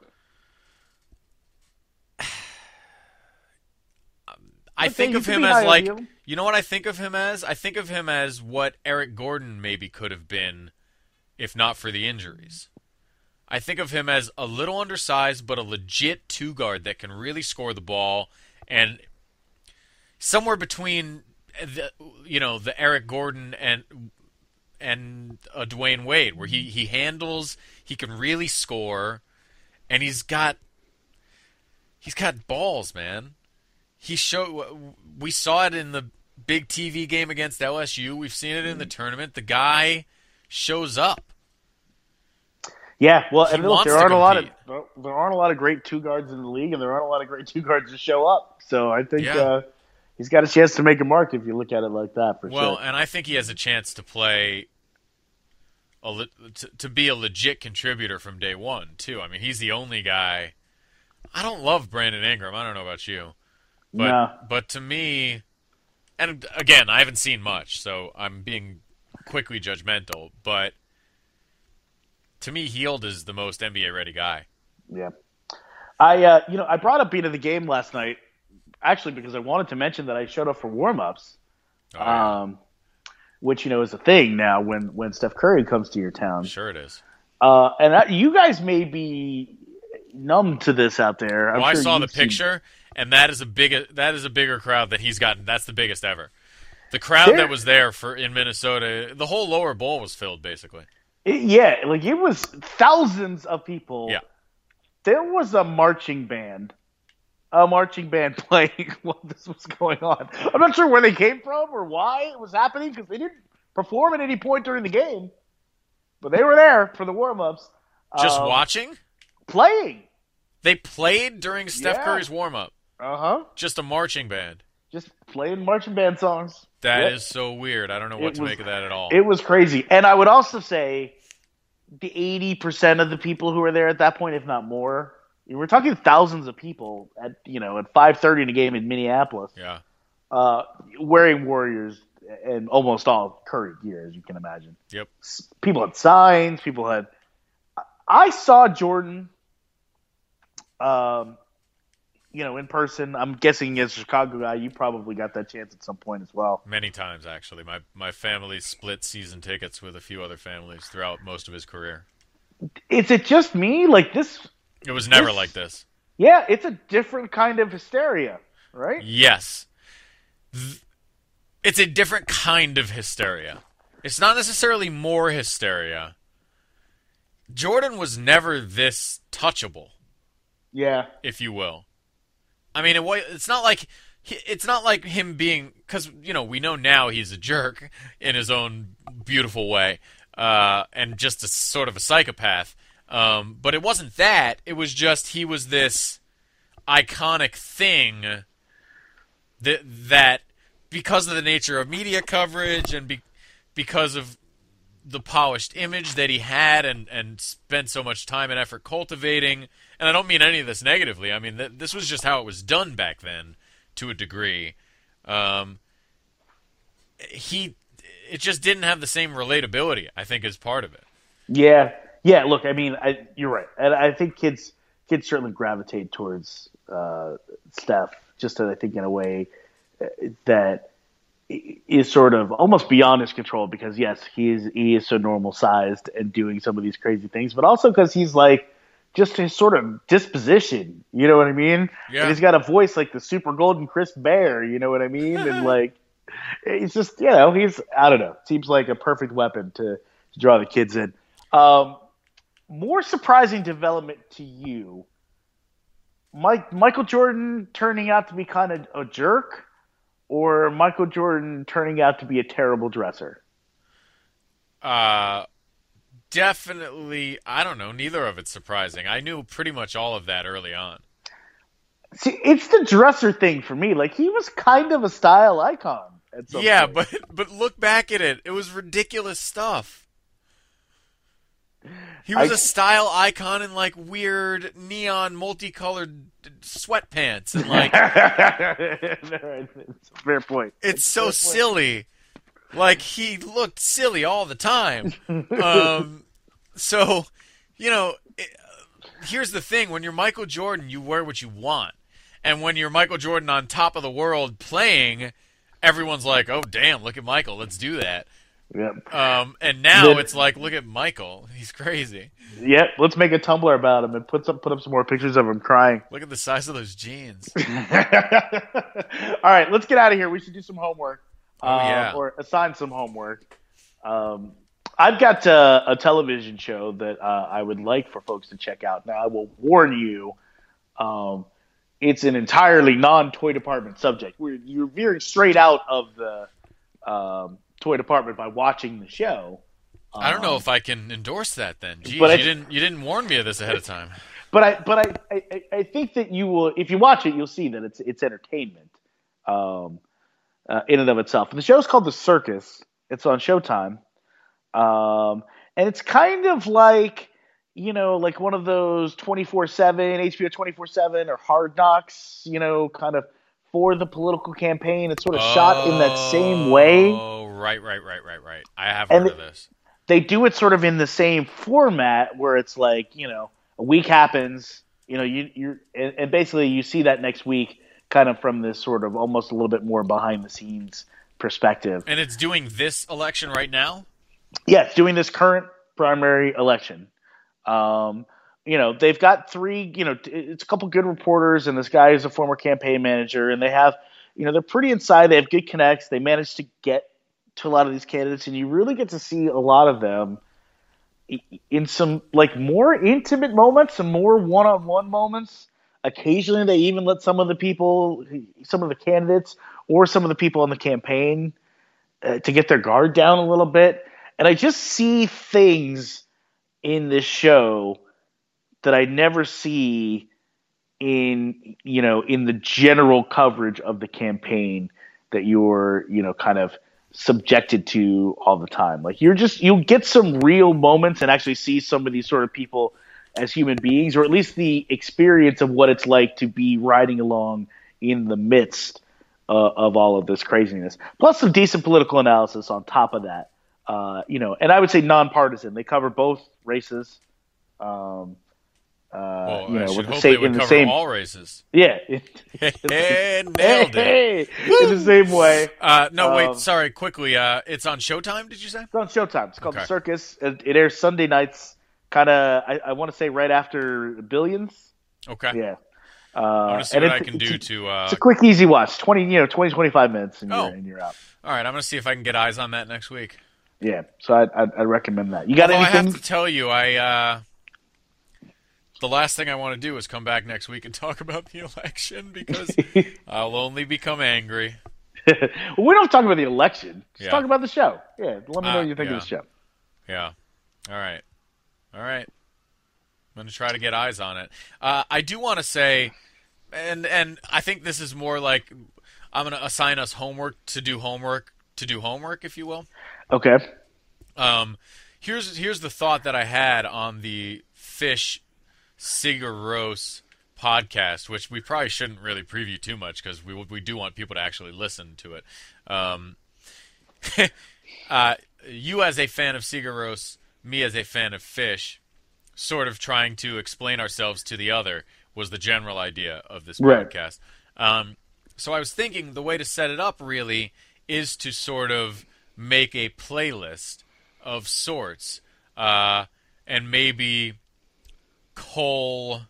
I Okay, think you of could him be as high on like, Hield. you know what I think of him as? I think of him as what Eric Gordon maybe could have been if not for the injuries. I think of him as a little undersized but a legit two-guard that can really score the ball, and somewhere between the, you know, the Eric Gordon and and a Dwayne Wade, where he, he handles, he can really score, and he's got he's got balls, man. He showed. We saw it in the big T V game against L S U. We've seen it in the tournament. The guy shows up. Yeah, well, He and look, wants there to aren't a lot of compete. there aren't a lot of great two guards in the league, and there aren't a lot of great two guards to show up. So I think Yeah. uh, he's got a chance to make a mark if you look at it like that. For Well, sure. and I think he has a chance to play, a le- to, to be a legit contributor from day one too. I mean, he's the only guy. I don't love Brandon Ingram. I don't know about you. But No. but to me, and again, I haven't seen much, so I'm being quickly judgmental. But to me, Hield is the most N B A ready guy. Yeah, I uh, you know I brought up beat of the game last night actually because I wanted to mention that I showed up for warm-ups, Oh, yeah. um, which you know is a thing now when when Steph Curry comes to your town. Sure it is. Uh, and that, you guys may be numb to this out there. I'm Well, I sure saw the you've seen- picture, and that is a big that is a bigger crowd than he's gotten. That's the biggest ever. The crowd There- that was there for in Minnesota, the whole lower bowl was filled basically. It- yeah, like it was thousands of people. Yeah. There was a marching band, a marching band playing while this was going on. I'm not sure where they came from or why it was happening because they didn't perform at any point during the game, but they were there for the warm-ups. Just Um, watching? playing. They played during Steph Yeah. Curry's warm up. Uh huh. Just a marching band. Just playing marching band songs. That Yep. is so weird. I don't know what It to was- make of that at all. It was crazy. And I would also say the eighty percent of the people who were there at that point, if not more, we're talking thousands of people at you know at five thirty in a game in Minneapolis, Yeah. uh, wearing Warriors and almost all Curry gear, as you can imagine. Yep. People had signs. People had. I saw Jordan, um, you know, in person. I'm guessing as a Chicago guy, you probably got that chance at some point as well. Many times, actually. My my family split season tickets with a few other families throughout most of his career. Is it just me? Like this? It was never This- like this. Yeah, it's a different kind of hysteria, right? Yes. Th- It's a different kind of hysteria. It's not necessarily more hysteria. Jordan was never this touchable, Yeah. if you will. I mean, it, wa- it's not like he- it's not like him being, because you know we know now he's a jerk in his own beautiful way, uh, and just a sort of a psychopath. Um, but it wasn't that. It was just he was this iconic thing that that because of the nature of media coverage and be, because of the polished image that he had and, and spent so much time and effort cultivating. And I don't mean any of this negatively. I mean, th- this was just how it was done back then to a degree. Um, he, it just didn't have the same relatability, I think, as part of it. Yeah. Yeah. Look, I mean, I, you're right. And I think kids kids certainly gravitate towards uh, Steph, just I think in a way that is sort of almost beyond his control because yes, he is he is so normal sized and doing some of these crazy things, but also because he's like just his sort of disposition. You know what I mean? Yeah. And he's got a voice like the super golden crisp bear. You know what I mean? And like, it's just you know he's I don't know. Seems like a perfect weapon to, to draw the kids in. Um, more surprising development to you, Mike Michael Jordan turning out to be kind of a jerk. Or Michael Jordan turning out to be a terrible dresser? Uh, definitely, I don't know. Neither of it's surprising. I knew pretty much all of that early on. See, it's the dresser thing for me. Like, he was kind of a style icon at some Yeah, point. but but look back at it. It was ridiculous stuff. He was I- a style icon in like weird neon multicolored sweatpants and like It's a fair point. it's so silly. Like he looked silly all the time. Um, so, you know, it, here's the thing: when you're Michael Jordan, you wear what you want, and when you're Michael Jordan on top of the world playing, everyone's like, "Oh, damn! Look at Michael. Let's do that." Yep. Um, and now Then- it's like, look at Michael. He's crazy. Yep. Let's make a Tumblr about him and put some put up some more pictures of him crying. Look at the size of those jeans. All right, let's get out of here. We should do some homework. Oh, uh, yeah. Or assign some homework. Um, I've got uh, a television show that uh, I would like for folks to check out. Now, I will warn you, um, it's an entirely non-toy department subject. We're, you're veering straight out of the um, toy department by watching the show. I don't know Um, if I can endorse that then. Geez, but I- you didn't you didn't warn me of this ahead of time. But I, but I, I, I think that you will, if you watch it, you'll see that it's it's entertainment, um, uh, in and of itself. And the show's called The Circus. It's on Showtime, um, and it's kind of like, you know, like one of those twenty-four seven H B O twenty-four seven or Hard Knocks, you know, kind of for the political campaign. It's sort of shot in that same way. Oh, right, right, right, right, right. I have And heard of it- this. They do it sort of in the same format where it's like, you know, a week happens, you know, you, you're, and, and basically you see that next week kind of from this sort of almost a little bit more behind the scenes perspective. And it's doing this election right now? Yes, doing this current primary election. Um, you know, they've got three, you know, t- it's a couple good reporters and this guy is a former campaign manager and they have, you know, they're pretty inside. They have good connects. They managed to get to a lot of these candidates and you really get to see a lot of them in some like more intimate moments and more one-on-one moments. Occasionally they even let some of the people, some of the candidates or some of the people on the campaign uh, to get their guard down a little bit. And I just see things in this show that I never see in, you know, in the general coverage of the campaign that you're, you know, kind of subjected to all the time. Like you're just, you'll get some real moments and actually see some of these sort of people as human beings, or at least the experience of what it's like to be riding along in the midst uh, of all of this craziness. Plus some decent political analysis on top of that. Uh, you know, and I would say nonpartisan. They cover both races. Um, uh, Well, you I know, should with the hope same they would in the cover same all races. yeah, Hey, nailed it. hey, in the same way. Uh, no, wait, Um, sorry, quickly. Uh, it's on Showtime, did you say? It's on Showtime. It's called Okay. The Circus. It, it airs Sunday nights, kind of. I, I want to say right after Billions. Okay. Yeah. Uh, I'm going to see and what I it's- can it's do a- to... Uh, It's a quick, easy watch. Twenty, you know, twenty, twenty-five minutes, and Oh. you're and you're out. all right, I'm going to see if I can get eyes on that next week. Yeah. So I I, I recommend that. You got Although I anything? have to tell you, I... Uh, the last thing I want to do is come back next week and talk about the election because I'll only become angry. well, we don't talk about the election. Just Yeah. talk about the show. Yeah. Let me know Uh, what you think yeah. of the show. Yeah. All right. All right. I'm going to try to get eyes on it. Uh, I do want to say, and and I think this is more like I'm going to assign us homework to do homework to do homework, if you will. Okay. Um, here's here's the thought that I had on the Fish Sigur Rós podcast, which we probably shouldn't really preview too much because we we do want people to actually listen to it. Um, uh, you as a fan of Sigur Rós, me as a fan of Fish, sort of trying to explain ourselves to the other was the general idea of this Right. podcast. Um, so I was thinking the way to set it up really is to sort of make a playlist of sorts, uh, and maybe cull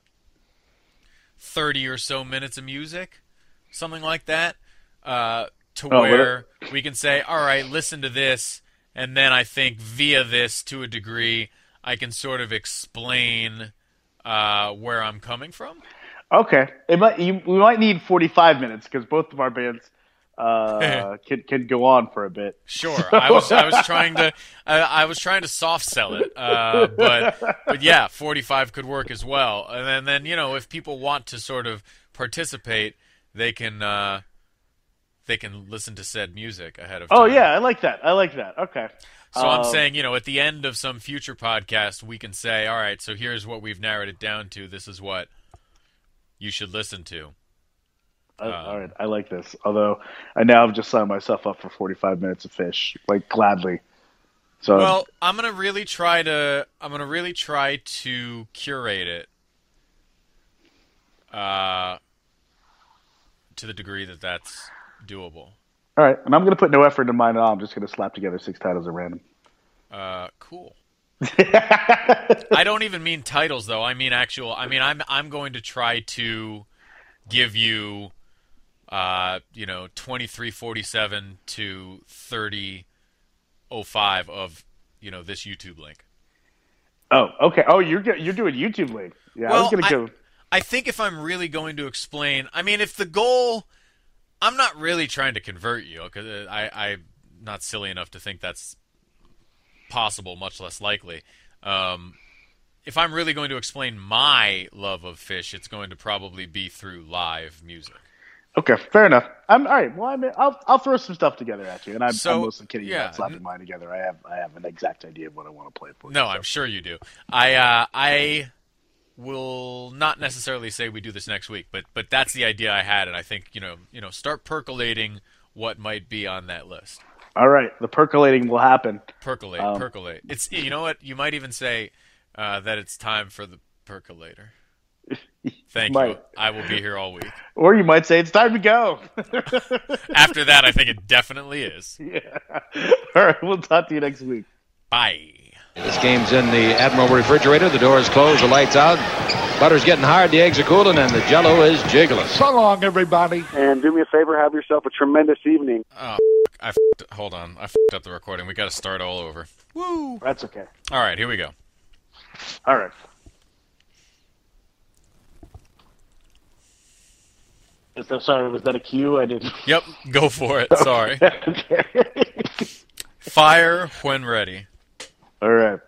thirty or so minutes of music, something like that, uh, to Oh, what where we can say, all right, listen to this, and then I think via this, to a degree, I can sort of explain uh, where I'm coming from. Okay. It might. You, we might need forty-five minutes because both of our bands uh, can can go on for a bit. Sure, I was I was trying to I, I was trying to soft sell it, uh, but but yeah, forty-five could work as well. And then, then you know, if people want to sort of participate, they can uh, they can listen to said music ahead of time. Oh yeah, I like that. I like that. Okay. So I'm Um, saying, you know, at the end of some future podcast, we can say, all right, so here's what we've narrowed it down to. This is what you should listen to. I, all right, I like this. Although I now have just signed myself up for forty-five minutes of Fish, like gladly. So Well, I'm gonna really try to. I'm gonna really try to curate it, uh, to the degree that that's doable. all right, and I'm going to put no effort into mine at all. I'm just going to slap together six titles at random. Uh, cool. I don't even mean titles though. I mean actual. I mean I'm I'm going to try to give you, uh, you know, twenty-three forty-seven to thirty oh five of, you know, this YouTube link. Oh, okay. Oh, you're go- you're doing YouTube link. Yeah, I was going to go. I think if I'm really going to explain, I mean, if the goal, I'm not really trying to convert you because I I'm not silly enough to think that's possible, much less likely. Um, if I'm really going to explain my love of Fish, it's going to probably be through live music. Okay, fair enough. I'm all right. Well, I mean, I'll I'll throw some stuff together at you, and I'm, So, I'm mostly kidding yeah, about slapping n- mine together. I have I have an exact idea of what I want to play for. No, you, I'm so. sure you do. I uh, I will not necessarily say we do this next week, but but that's the idea I had, and I think you know you know start percolating what might be on that list. All right, the percolating will happen. Percolate, Um, percolate. It's you know what you might even say uh, that it's time for the percolator. Thank you. Might. I will be here all week. Or you might say it's time to go. After that, I think it definitely is. Yeah. All right, we'll talk to you next week. Bye. This game's in the Admiral refrigerator. The door's closed, the lights out. Butter's getting hard, the eggs are cooling, and the Jell-O is jiggling. So long, everybody. And do me a favor, have yourself a tremendous evening. Oh, I f***ed, hold on. I f***ed up the recording. We got to start all over. Woo. That's okay. All right, here we go. All right. Is that, sorry, was that a cue? I didn't. Yep, go for it. Sorry. Okay. Fire when ready. All right.